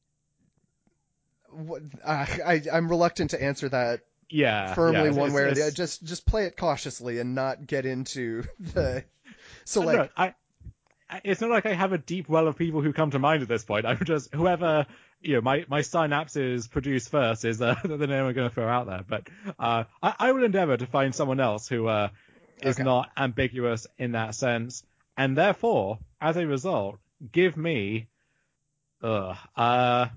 what, uh, I I'm reluctant to answer that Yeah, yeah. firmly It's, one it's, way or the other. it's Just just play it cautiously and not get into the. So look, like I. It's not like I have a deep well of people who come to mind at this point. I'm just whoever you know my my synapses produce first is uh, the name I'm going to throw out there. But uh, I, I will endeavor to find someone else who uh, is okay. not ambiguous in that sense, and therefore, as a result, give me, uh, uh,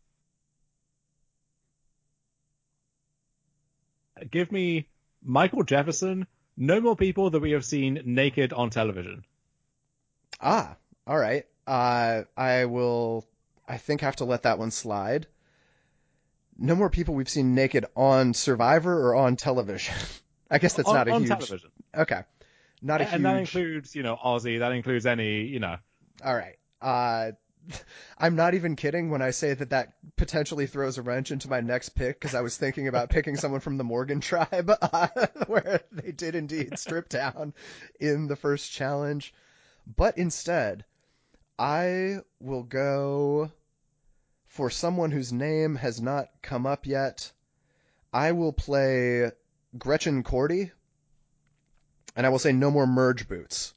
give me Michael Jefferson. No more people that we have seen naked on television. Ah, all right. Uh, I will. I think have to let that one slide. No more people we've seen naked on Survivor or on television. I guess that's On, not a on huge. television. Okay, not a And that huge. includes, you know, Aussie. That includes any, you know. All right. Uh, I'm not even kidding when I say that that potentially throws a wrench into my next pick because I was thinking about picking someone from the Morgan tribe, uh, where they did indeed strip down in the first challenge. But instead, I will go for someone whose name has not come up yet. I will play Gretchen Cordy, and I will say no more merge boots.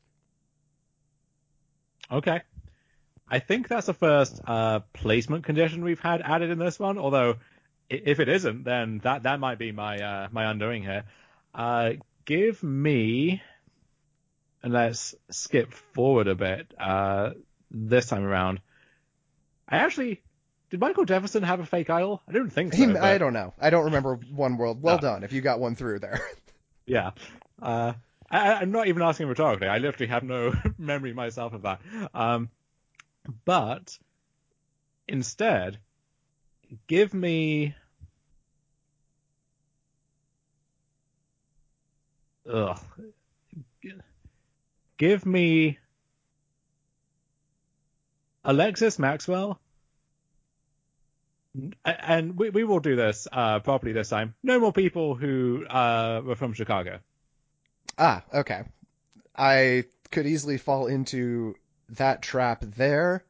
Okay. I think that's the first uh, placement condition we've had added in this one. Although, if it isn't, then that, that might be my uh, my undoing here. Uh, give me, and let's skip forward a bit uh, this time around. I actually did Michael Jefferson have a fake idol? I don't think He, so. I But don't know. I don't remember One World. Well uh, done if you got one through there. yeah. Uh, I, I'm not even asking rhetorically. I literally have no memory myself of that. Um, but instead, give me. Ugh. Give me Alexis Maxwell, And we, we will do this uh, properly this time. No more people who uh, were from Chicago. Ah, okay. I could easily fall into that trap there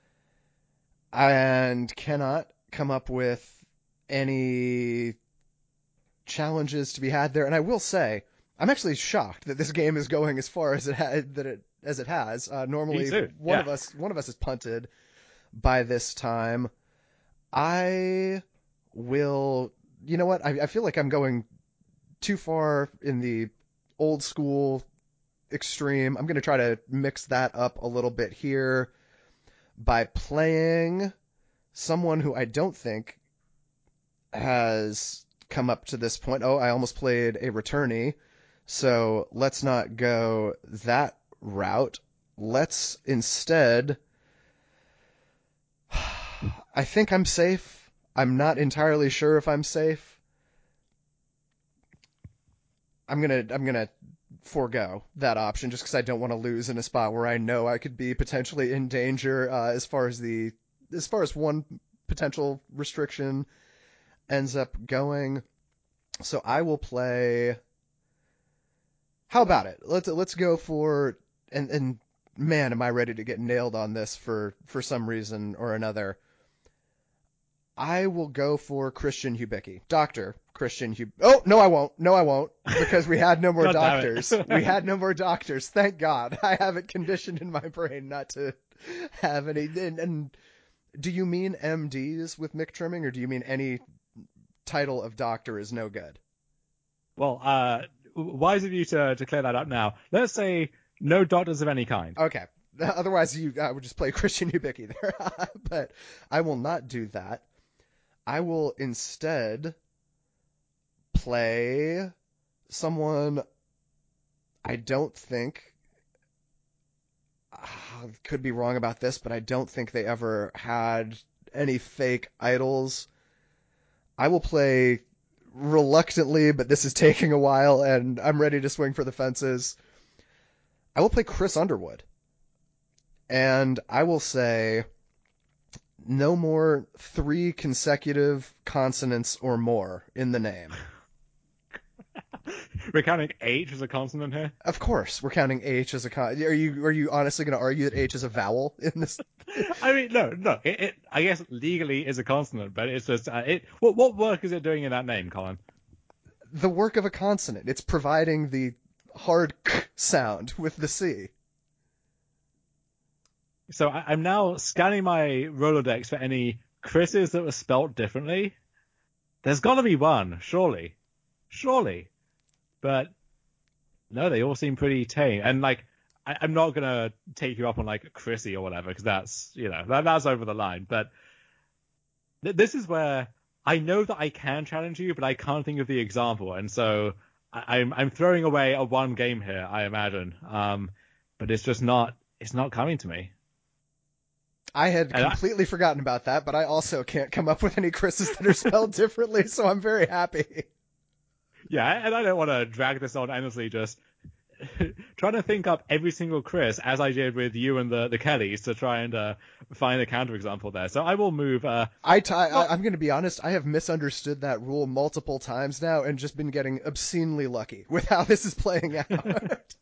and cannot come up with any challenges to be had there. And I will say, I'm actually shocked that this game is going as far as it ha- that it as it has. Uh, normally, one Yeah. of us one of us is punted by this time. I will. You know what? I, I feel like I'm going too far in the old school extreme. I'm going to try to mix that up a little bit here by playing someone who I don't think has come up to this point. Oh, I almost played a returnee. So let's not go that route. Let's instead. I think I'm safe. I'm not entirely sure if I'm safe. I'm gonna I'm gonna forego that option just because I don't want to lose in a spot where I know I could be potentially in danger uh, as far as the as far as one potential restriction ends up going. So I will play. How about it? Let's let's go for and and man, am I ready to get nailed on this for for some reason or another. I will go for Christian Hubicki. Doctor Christian Hub. Oh, no, I won't. No, I won't. Because we had no more doctors. We had no more doctors. Thank God. I have it conditioned in my brain not to have any. And, and do you mean M Ds with Mick Trimming, or do you mean any title of doctor is no good? Well, uh, wise of you to, to clear that up now. Let's say no doctors of any kind. Okay. Otherwise, you I would just play Christian Hubicki there. But I will not do that. I will instead play someone I don't think uh, could be wrong about this, but I don't think they ever had any fake idols. I will play reluctantly, but this is taking a while, and I'm ready to swing for the fences. I will play Chris Underwood, and I will say no more three consecutive consonants or more in the name. We're counting H as a consonant here? Of course, we're counting H as a con. Are you are you honestly going to argue that H is a vowel in this? I mean, no, no. It, it, I guess legally is a consonant, but it's just uh, it. What what work is it doing in that name, Colin? The work of a consonant. It's providing the hard k sound with the C. So I, I'm now scanning my Rolodex for any Chris's that were spelt differently. There's got to be one, surely, surely. But no, they all seem pretty tame. And like, I, I'm not gonna take you up on like Chrissy or whatever, because that's you know that, that's over the line. But th- this is where I know that I can challenge you, but I can't think of the example, and so I, I'm I'm throwing away a one game here, I imagine. Um, but it's just not it's not coming to me. I had And completely I, forgotten about that, but I also can't come up with any Chris's that are spelled differently, so I'm very happy. Yeah, and I don't want to drag this on endlessly, just trying to think up every single Chris, as I did with you and the, the Kellys, to try and uh, find a counterexample there. So I will move. Uh, I t- I, I'm going to be honest, I have misunderstood that rule multiple times now and just been getting obscenely lucky with how this is playing out.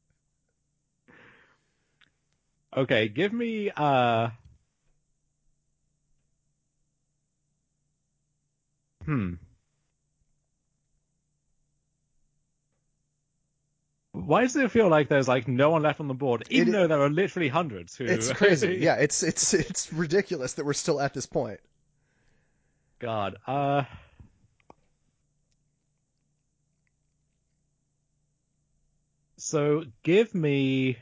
okay, give me... Uh, hmm. Why does it feel like there's like no one left on the board, even It, though there are literally hundreds who... it's crazy. Yeah, it's it's it's ridiculous that we're still at this point. God. Uh... So give me...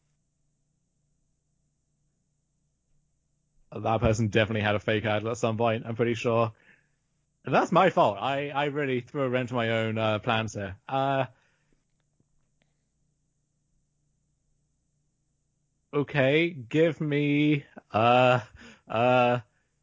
That person definitely had a fake idol at some point, I'm pretty sure. And that's my fault. I, I really threw a wrench to my own uh, plans here. Uh... Okay, give me uh uh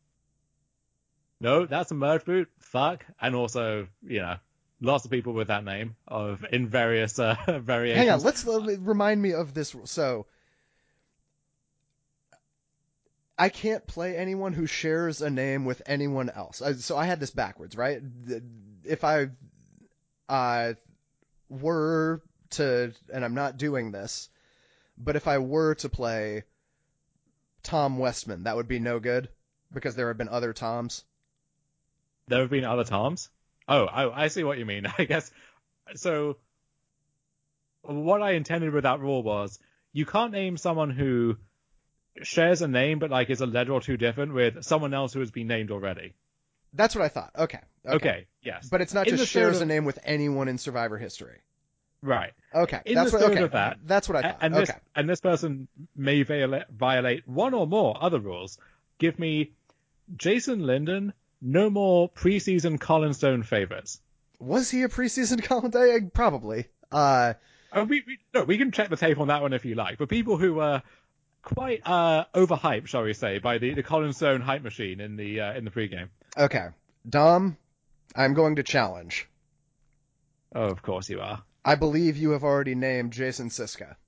no, that's a merge boot. Fuck. And also, you know, lots of people with that name of in various uh Hang on, variations. let's let me- remind me of this rule. So I can't play anyone who shares a name with anyone else. I, so I had this backwards, right? If I uh, were to, and I'm not doing this, but if I were to play Tom Westman, that would be no good because there have been other Toms. There have been other Toms? Oh, oh, I see what you mean. I guess. So what I intended with that rule was you can't name someone who shares a name but like is a letter or two different with someone else who has been named already. That's what I thought. Okay. Okay. Okay, yes. But it's not In just the spirit shares of- a name with anyone in Survivor history. Right. Okay. In That's the what. spirit Okay. of that, That's what I a- thought. and this Okay. and this person may violate, violate one or more other rules. Give me Jason Linden, no more preseason Colin Stone favorites. Was he a preseason Colin Day? Probably. Uh, Oh, we, we no, we can check the tape on that one if you like. But people who were quite uh, overhyped, shall we say, by the, the Colin Stone hype machine in the uh, in the pregame. okay. Dom, I'm going to challenge. Oh, of course you are. I believe you have already named Jason Siska.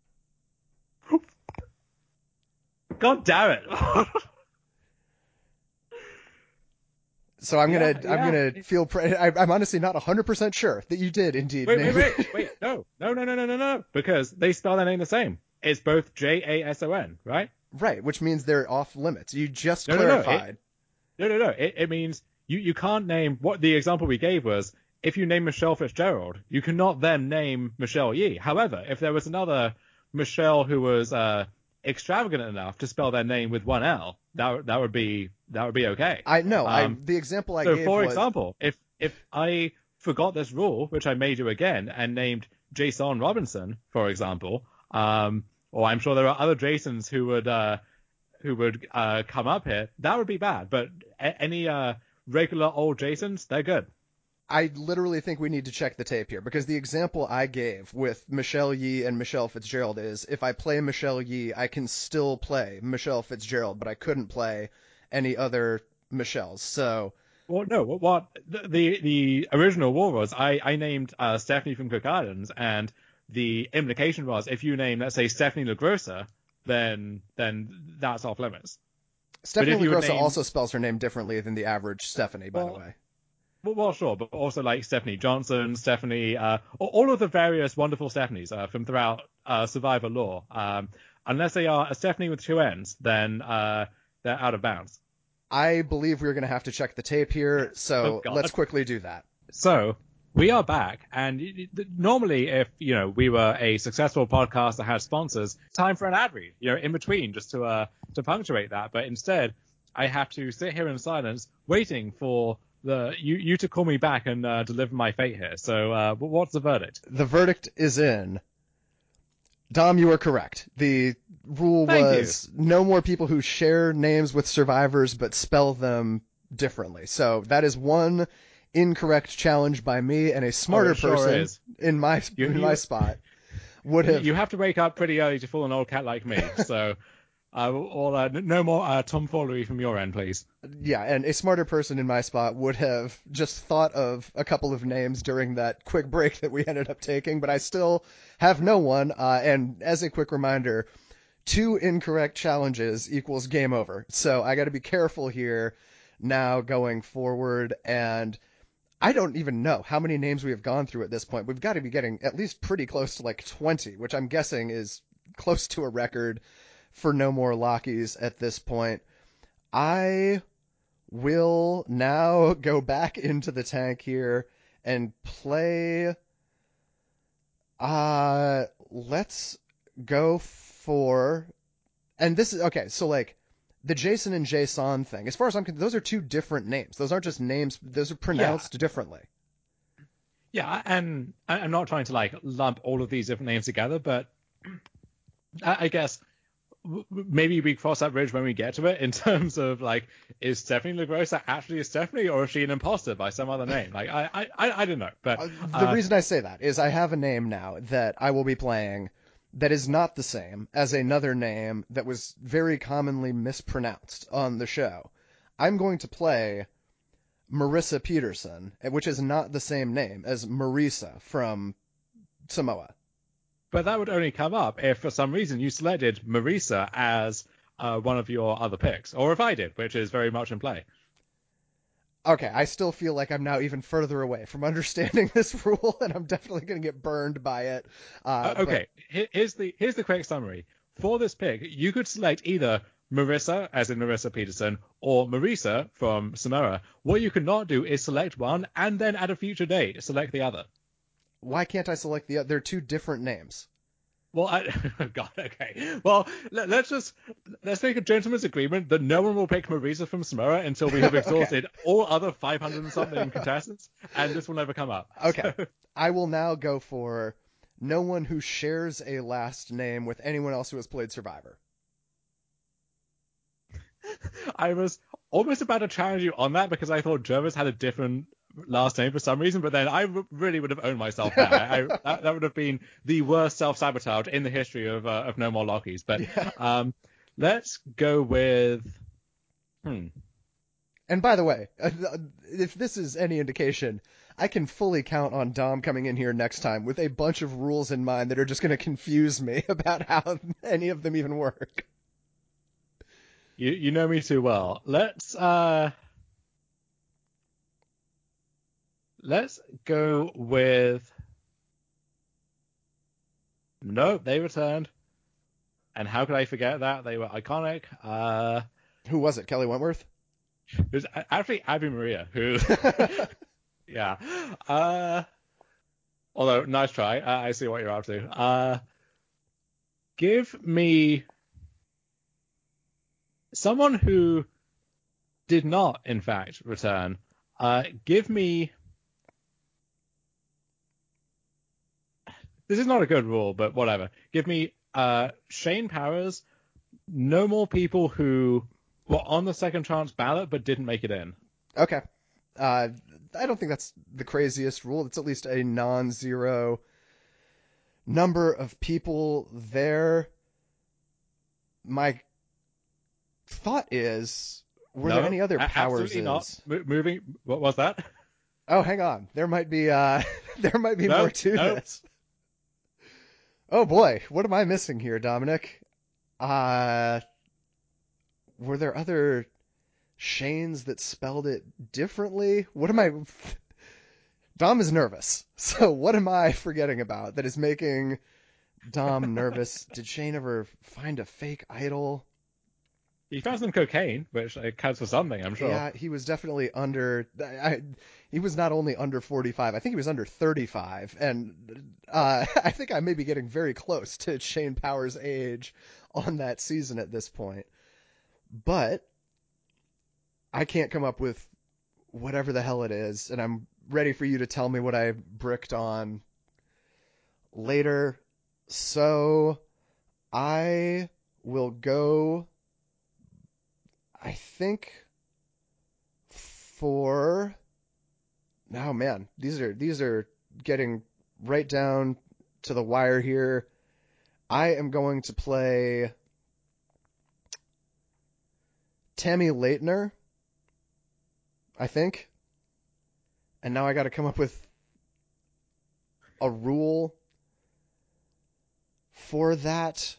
God damn it! So I'm Yeah, gonna yeah. I'm gonna feel pre- I, I'm honestly not one hundred percent sure that you did indeed. Wait, name wait, wait, wait! No, no, no, no, no, no, no! Because they spell their name the same. It's both J A S O N, right? Right, which means they're off limits. You just No, no, no. clarified. It, no, no, no. It, it means you, you can't name what the example we gave was if you name Michelle Fitzgerald, you cannot then name Michelle Yee. However, if there was another Michelle who was uh, extravagant enough to spell their name with one L, that that would be that would be okay. I know. Um, I the example I so, gave for was example, if if I forgot this rule, which I may do again, and named Jason Robinson, for example, um, or I'm sure there are other Jasons who would uh, who would uh, come up here, that would be bad. But a- any uh, regular old Jasons, they're good. I literally think we need to check the tape here because the example I gave with Michelle Yee and Michelle Fitzgerald is if I play Michelle Yee, I can still play Michelle Fitzgerald, but I couldn't play any other Michelles. So Well, no, what, what the, the the original rule was, I I named uh, Stephanie from Cook Islands, and the implication was if you name, let's say, Stephanie LaGrossa, then then that's off limits. Stephanie if you would LaGrossa name- also spells her name differently than the average Stephanie, by Well, the way. Well, well, sure, but also like Stephanie Johnson, Stephanie, uh, all of the various wonderful Stephanies uh, from throughout uh, Survivor lore. Um, unless they are a Stephanie with two N's, then uh, they're out of bounds. I believe we're going to have to check the tape here, so Oh, God. let's quickly do that. So we are back, and y- y- normally, if you know we were a successful podcast that had sponsors, time for an ad read, you know, in between, just to uh, to punctuate that. But instead, I have to sit here in silence, waiting for the you you to call me back and uh, deliver my fate here. So, uh, what's the verdict? The verdict is in. Dom, you are correct. The rule Thank was no more people who share names with survivors but spell them differently. So that is one incorrect challenge by me, and a smarter Oh, it sure person is. in my You- in you- my spot would have. You have to wake up pretty early to fool an old cat like me. So, uh, or uh, no more uh, tomfoolery from your end, please. Yeah, and a smarter person in my spot would have just thought of a couple of names during that quick break that we ended up taking, but I still have no one. Uh, and as a quick reminder, two incorrect challenges equals game over. So I got to be careful here now going forward. And I don't even know how many names we have gone through at this point. We've got to be getting at least pretty close to like twenty, which I'm guessing is close to a record for No More Lockies at this point. I will now go back into the tank here and play. Uh, let's go for. And this is okay. So like the Jason and Jason thing, as far as I'm concerned, those are two different names. Those aren't just names. Those are pronounced differently. Yeah, and I- I'm not trying to like lump all of these different names together, but I, I guess w- w- maybe we cross that bridge when we get to it. In terms of like, is Stephanie LaGrossa actually a Stephanie, or is she an imposter by some other name? Like, I, I, I, I don't know. But Uh, uh, the reason I say that is I have a name now that I will be playing that is not the same as another name that was very commonly mispronounced on the show. I'm going to play Marissa Peterson, which is not the same name as Marisa from Samoa. But that would only come up if, for some reason, you selected Marisa as uh, one of your other picks, or if I did, which is very much in play. Okay, I still feel like I'm now even further away from understanding this rule, and I'm definitely going to get burned by it. Uh, Uh, okay, but... here's the here's the quick summary. For this pick, you could select either Marissa, as in Marissa Peterson, or Marisa from Samara. What you cannot do is select one and then at a future date select the other. Why can't I select the other? They're two different names. Well, I, oh God, okay. Well, let, let's just let's make a gentleman's agreement that no one will pick Marisa from Samara until we have exhausted okay. all other five hundred and something contestants, and this will never come up. Okay, so... I will now go for no one who shares a last name with anyone else who has played Survivor. I was almost about to challenge you on that because I thought Jervis had a different last name for some reason, but then I w- really would have owned myself there. I, that, that would have been the worst self-sabotage in the history of uh, of No More Lockies. But yeah. um, let's go with... Hmm. And by the way, if this is any indication, I can fully count on Dom coming in here next time with a bunch of rules in mind that are just going to confuse me about how any of them even work. You you know me too well. Let's uh let's go with no, they returned. And how could I forget that? They were iconic. Uh Who was it? Kelly Wentworth? It was actually Abby Maria, who yeah. Uh although nice try. Uh, I see what you're up to. Uh give me someone who did not, in fact, return. Uh, give me... This is not a good rule, but whatever. Give me uh, Shane Powers, no more people who were on the second chance ballot but didn't make it in. Okay. Uh, I don't think that's the craziest rule. It's at least a non-zero number of people there. My thought is, were no, there any other powers? Absolutely not. M- moving. What was that? Oh, hang on. There might be. Uh, there might be no, more to no. this. Oh boy, what am I missing here, Dominic? Uh, were there other Shanes that spelled it differently? What am I? Dom is nervous. So what am I forgetting about that is making Dom nervous? Did Shane ever find a fake idol? He found some cocaine, which counts for something, I'm sure. Yeah, he was definitely under... I, he was not only under forty-five, I think he was under thirty-five. And uh, I think I may be getting very close to Shane Powers' age on that season at this point. But I can't come up with whatever the hell it is, and I'm ready for you to tell me what I bricked on later. So I will go... I think for oh man, these are these are getting right down to the wire here. I am going to play Tammy Leitner, I think. And now I got to come up with a rule for that.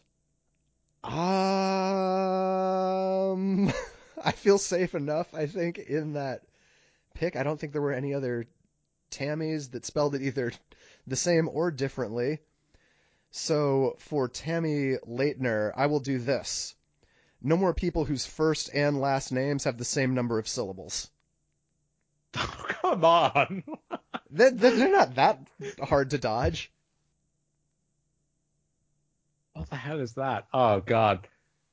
Um I feel safe enough, I think, in that pick. I don't think there were any other Tammys that spelled it either the same or differently. So for Tammy Leitner, I will do this. No more people whose first and last names have the same number of syllables. Oh, come on. they're, they're not that hard to dodge. What the hell is that? Oh, God.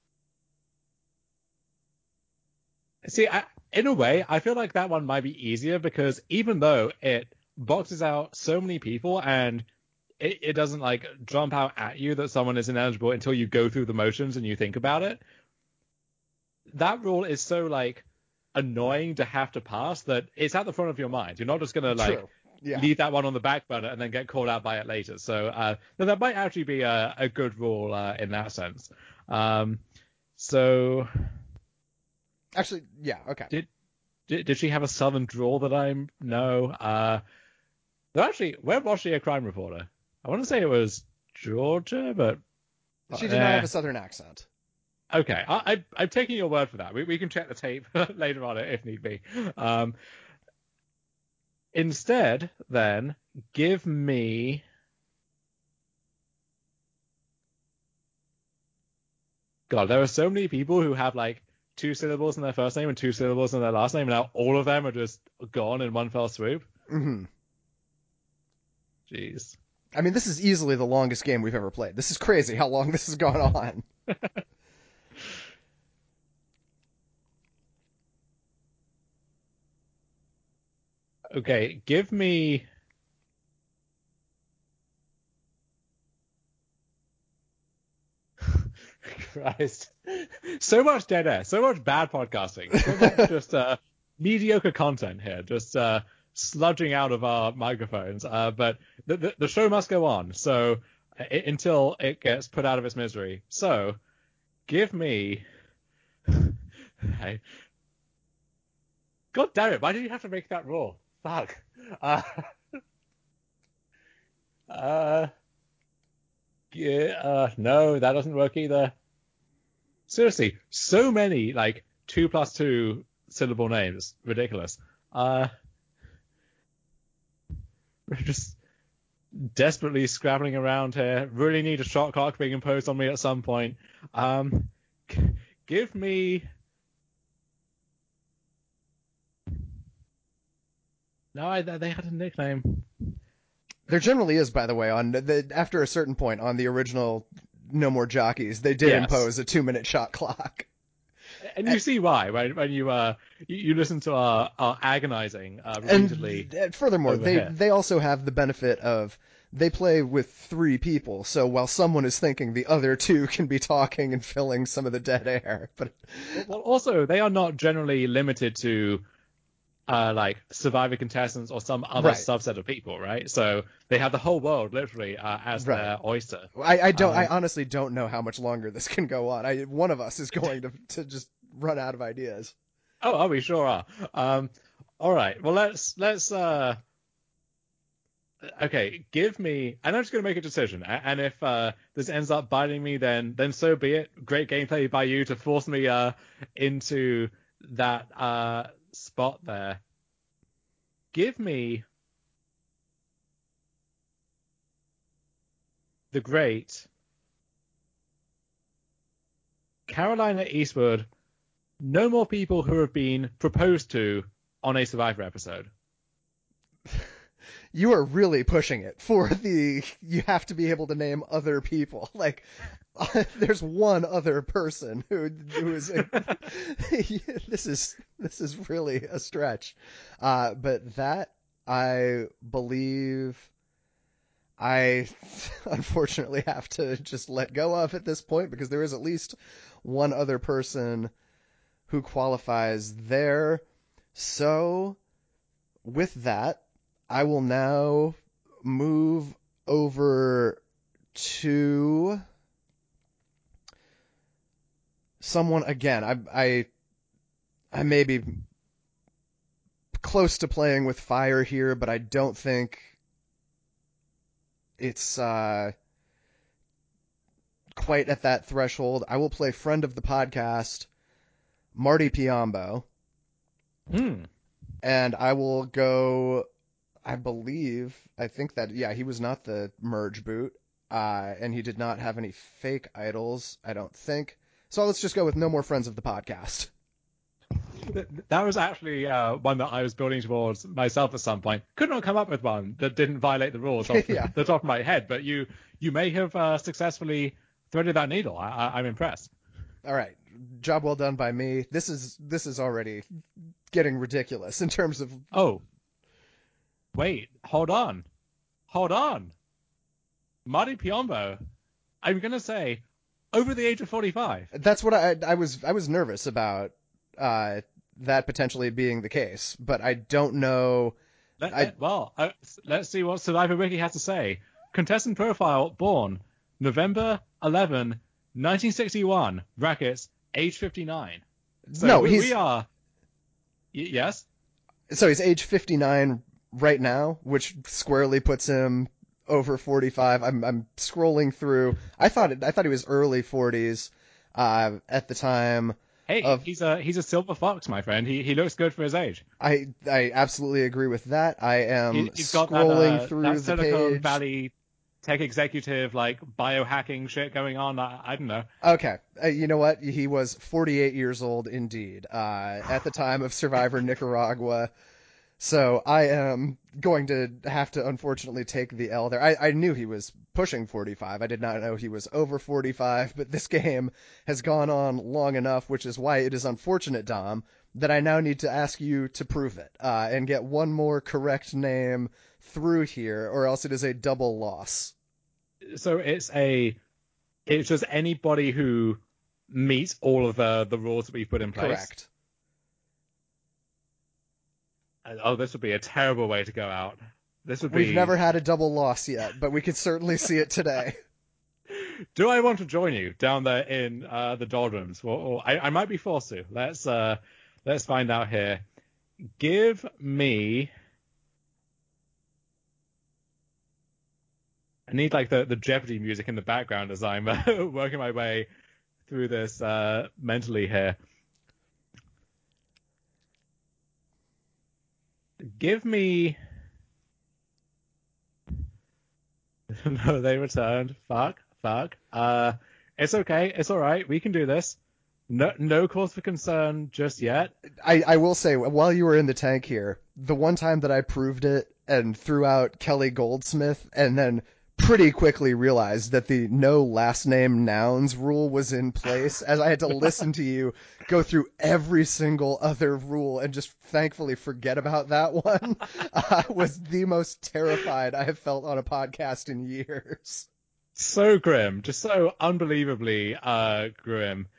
See, I, in a way, I feel like that one might be easier because even though it boxes out so many people and it, it doesn't like jump out at you that someone is ineligible until you go through the motions and you think about it, that rule is so like annoying to have to pass that it's at the front of your mind. You're not just gonna like yeah. leave that one on the back burner and then get called out by it later. So uh, that might actually be a, a good rule uh, in that sense. Um, so. Actually, yeah, okay. Did, did did she have a southern drawl that I know? Uh, no, actually, where was she a crime reporter? I want to say it was Georgia, but she did uh, not have a southern accent. Okay, I, I, I'm taking your word for that. We, we can check the tape later on if need be. Um, instead, then, give me. God, there are so many people who have like two syllables in their first name and two syllables in their last name, and now all of them are just gone in one fell swoop. Mm-hmm. Jeez. I mean, this is easily the longest game we've ever played. This is crazy how long this has gone on. Okay, give me. Christ. So much dead air, so much bad podcasting, so much just uh, mediocre content here, just uh, sludging out of our microphones. Uh, but the, the, the show must go on, so it, until it gets put out of its misery. So, give me. Hey. God damn it! Why did you have to make that rule? Fuck. Uh, uh, yeah, uh, no, that doesn't work either. Seriously, so many like two plus two syllable names, ridiculous. Uh, we're just desperately scrabbling around here. Really need a shot clock being imposed on me at some point. Um, g- give me. No, I, they had a nickname. There generally is, by the way, on the after a certain point on the original No More Jockeys, they did Yes. impose a two-minute shot clock. And you see why when, when you uh you, you listen to our, our agonizing uh, repeatedly. And furthermore, over they here. they also have the benefit of they play with three people, so while someone is thinking, the other two can be talking and filling some of the dead air. But Well, also they are not generally limited to uh like Survivor contestants or some other right, subset of people, right? So they have the whole world literally uh, as right. their oyster. I, I don't. Um, I honestly don't know how much longer this can go on. I one of us is going to to just run out of ideas. oh, oh, we sure are. Um, all right. Well, let's let's uh okay, give me, and I'm just going to make a decision. And if uh, this ends up biting me, then then so be it. Great gameplay by you to force me uh, into that uh, spot there. Give me the great Carolina Eastwood. No more people who have been proposed to on a Survivor episode. You are really pushing it for the. You have to be able to name other people. Like, there's one other person who who is. A, this is this is really a stretch, uh, but that I believe I unfortunately have to just let go of at this point because there is at least one other person who qualifies there. So with that, I will now move over to someone again. I I I may be close to playing with fire here, but I don't think it's uh, quite at that threshold. I will play friend of the podcast, Marty Piombo, Hmm. and I will go. I believe, I think that yeah, he was not the merge boot, uh, and he did not have any fake idols. I don't think. So let's just go with no more friends of the podcast. That was actually uh, one that I was building towards myself at some point. Could not come up with one that didn't violate the rules off Yeah. the top of my head, but you you may have uh, successfully threaded that needle. I, I, I'm impressed. All right, job well done by me. This is this is already getting ridiculous in terms of. Oh, wait, hold on, hold on. Marty Piombo, I'm gonna say, over the age of forty-five. That's what I I was I was nervous about uh, that potentially being the case, but I don't know. Let, I let, well, uh, let's see what Survivor Wiki has to say. Contestant profile: born November eleventh, nineteen sixty-one. Brackets age fifty-nine. So no, we, he's we are. Y- yes. so he's age fifty-nine right now, which squarely puts him over forty-five. I'm I'm scrolling through. I thought it, I thought he was early forties. Uh, at the time Hey, of, he's a he's a silver fox, my friend. He he looks good for his age. I I absolutely agree with that. I am He, he's got that scrolling uh, through that the Silicon page. Valley tech executive like biohacking shit going on. I, I don't know. Okay, uh, you know what? He was forty-eight years old indeed, uh, at the time of Survivor Nicaragua. So I am going to have to unfortunately take the L there. I, I knew he was pushing forty-five. I did not know he was over forty-five, but this game has gone on long enough, which is why it is unfortunate, Dom, that I now need to ask you to prove it uh, and get one more correct name through here, or else it is a double loss. So it's a it's just anybody who meets all of the the rules that we've put in place. Correct. Oh, this would be a terrible way to go out. This would We've be. never had a double loss yet, but we could certainly see it today. Do I want to join you down there in uh, the doldrums? Or, or I, I might be forced to. Let's uh, let's find out here. Give me. I need like the, the Jeopardy music in the background as I'm uh, working my way through this uh, mentally here. Give me. No, they returned. Fuck, fuck. Uh, it's okay. It's all right. We can do this. No, no cause for concern just yet. I, I will say, while you were in the tank here, the one time that I proved it and threw out Kelly Goldsmith and then pretty quickly realized that the no last name nouns rule was in place, as I had to listen to you go through every single other rule and just thankfully forget about that one, uh, was the most terrified I have felt on a podcast in years. So grim, just so unbelievably uh, grim.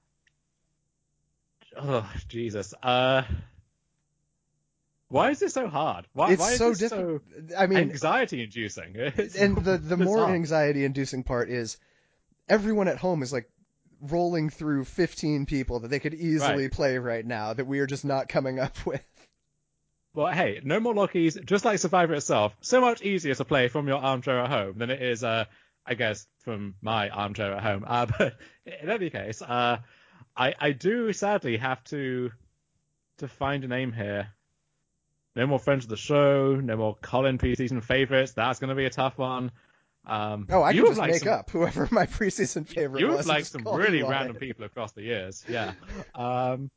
Oh, Jesus. Uh, why is this so hard? Why, It's why is so this difficult. so I mean, anxiety-inducing? It's and the, the more bizarre. anxiety inducing part is everyone at home is like rolling through fifteen people that they could easily Right. play right now that we are just not coming up with. Well, hey, no more lockies, just like Survivor itself. So much easier to play from your armchair at home than it is, uh, I guess, from my armchair at home. Uh, but in any case, uh, I, I do sadly have to to find a name here. No more friends of the show. No more Colin preseason favorites. That's going to be a tough one. Um, Oh, I you could have just like make some, up whoever my preseason favorite you have was and like just some call really you on random it. people across the years. Yeah. Um,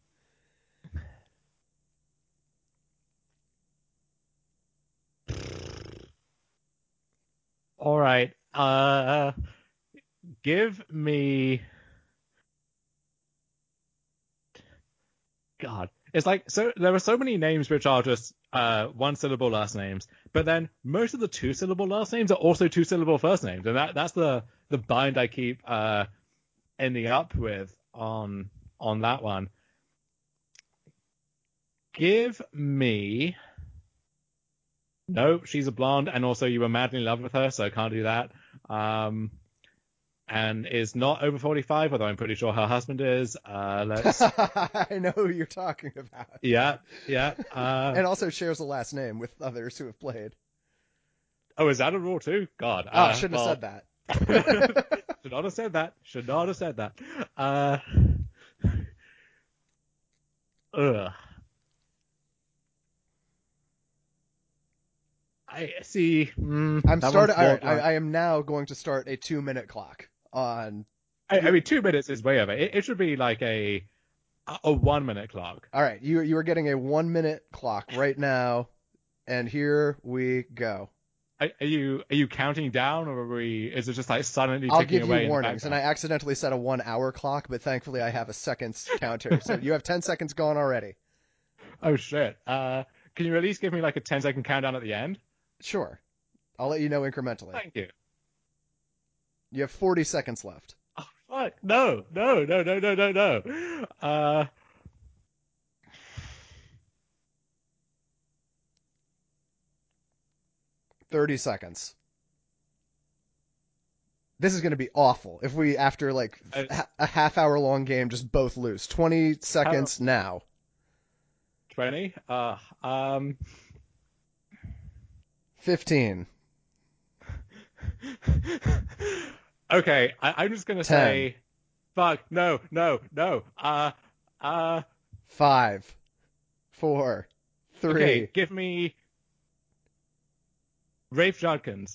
all right. Uh, give me. God, it's like so. There are so many names which are just uh, one syllable last names, but then most of the two syllable last names are also two syllable first names, and that that's the the bind I keep uh, ending up with on on that one. Give me. No, she's a blonde, and also you were madly in love with her, so I can't do that. Um, and is not over forty-five, although I'm pretty sure her husband is. Uh, let's. I know who you're talking about. Yeah, yeah. Uh, And also shares a last name with others who have played. oh, is that a rule too? God. Oh, I Uh, shouldn't well, have said that. should not have said that. Should not have said that. Uh, ugh. I see. Mm, I'm that one's starting. All right, I, borderline. I am now going to start a two minute clock on. I, I Your, mean, two minutes is way over. It, it should be like a a one minute clock. all right, you you are getting a one minute clock right now, and here we go. Are, are you are you counting down, or are we? Is it just like silently I'll ticking give you away in the warnings, and I background? accidentally set a one hour clock, but thankfully I have a seconds counter. So you have ten seconds gone already. Oh shit. Uh, can you at least give me like a ten second countdown at the end? Sure. I'll let you know incrementally. Thank you. You have forty seconds left. Oh fuck! No, no, no, no, no, no, no. Uh, thirty seconds. This is going to be awful if we, after like it's a half hour long game, just both lose. twenty how seconds now. twenty. Uh, um. fifteen. Okay, I, I'm just gonna ten. say Fuck. No, no, no. Uh, uh, Five, four, okay, three. give me Rafe Judkins.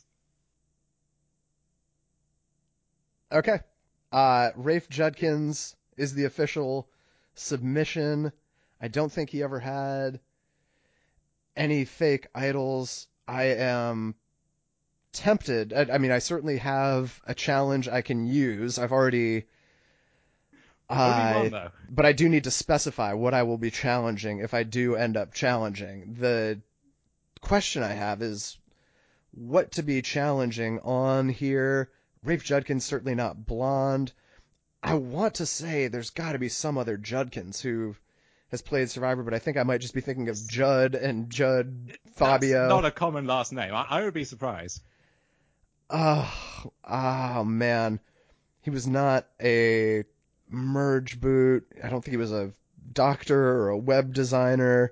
Okay. Uh, Rafe Judkins is the official submission. I don't think he ever had any fake idols. I am tempted. I, I mean, I certainly have a challenge I can use. I've already. Only Uh, one, though. but I do need to specify what I will be challenging if I do end up challenging. The question I have is what to be challenging on here. Rafe Judkins certainly not blonde. I want to say there's got to be some other Judkins who has played Survivor, but I think I might just be thinking of Judd and Judd That's Fabio. not a common last name. I, I would be surprised. Oh, oh, man. He was not a merge boot. I don't think he was a doctor or a web designer.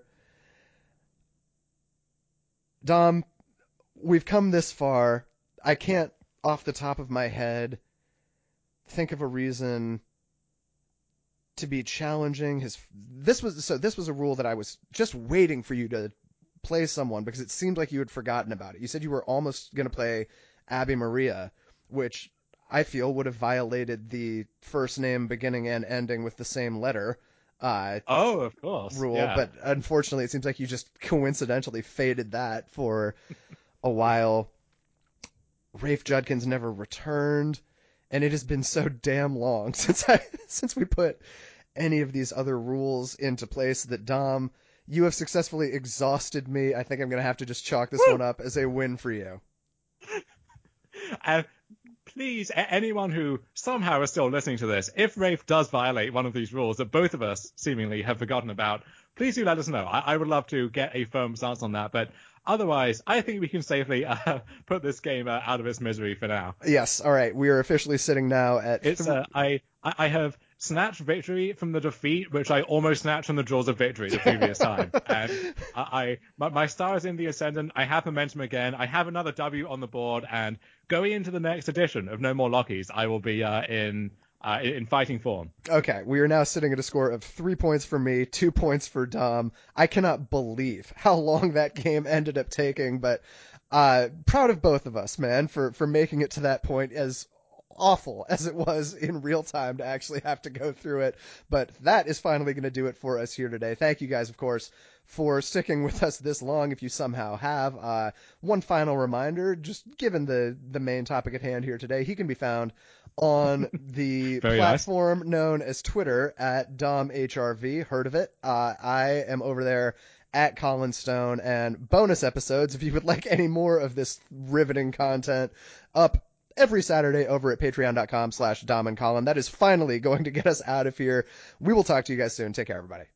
Dom, we've come this far. I can't, off the top of my head, think of a reason to be challenging his. This was so. This was a rule that I was just waiting for you to play someone because it seemed like you had forgotten about it. You said you were almost going to play Abby Maria, which I feel would have violated the first name beginning and ending with the same letter uh, Oh, of course. rule. Yeah. But unfortunately, it seems like you just coincidentally faded that for a while. Rafe Judkins never returned, and it has been so damn long since I since we put any of these other rules into place that Dom, you have successfully exhausted me. I think I'm going to have to just chalk this Woo! one up as a win for you. And please, a- anyone who somehow is still listening to this, if Rafe does violate one of these rules that both of us seemingly have forgotten about, please do let us know. I, I would love to get a firm stance on that. But otherwise, I think we can safely uh, put this game uh, out of its misery for now. Yes, all right. We are officially sitting now at It's th- uh, I I have snatched victory from the defeat, which I almost snatched from the jaws of victory the previous time. And I, I my, my star is in the ascendant. I have momentum again. I have another W on the board, and going into the next edition of No More Lockies, I will be uh, in uh, in in fighting form. Okay, we are now sitting at a score of three points for me, two points for Dom. I cannot believe how long that game ended up taking, but uh, proud of both of us, man, for, for making it to that point, as awful as it was in real time to actually have to go through it. But that is finally going to do it for us here today. Thank you guys, of course, for sticking with us this long if you somehow have. Uh, one final reminder, just given the, the main topic at hand here today, he can be found on the Very nice. platform known as Twitter at DomHRV. Heard of it? Uh, I am over there at Colin Stone, and bonus episodes, if you would like any more of this riveting content, up every Saturday over at patreon.com slash Dom and Colin. That is finally going to get us out of here. We will talk to you guys soon. Take care, everybody.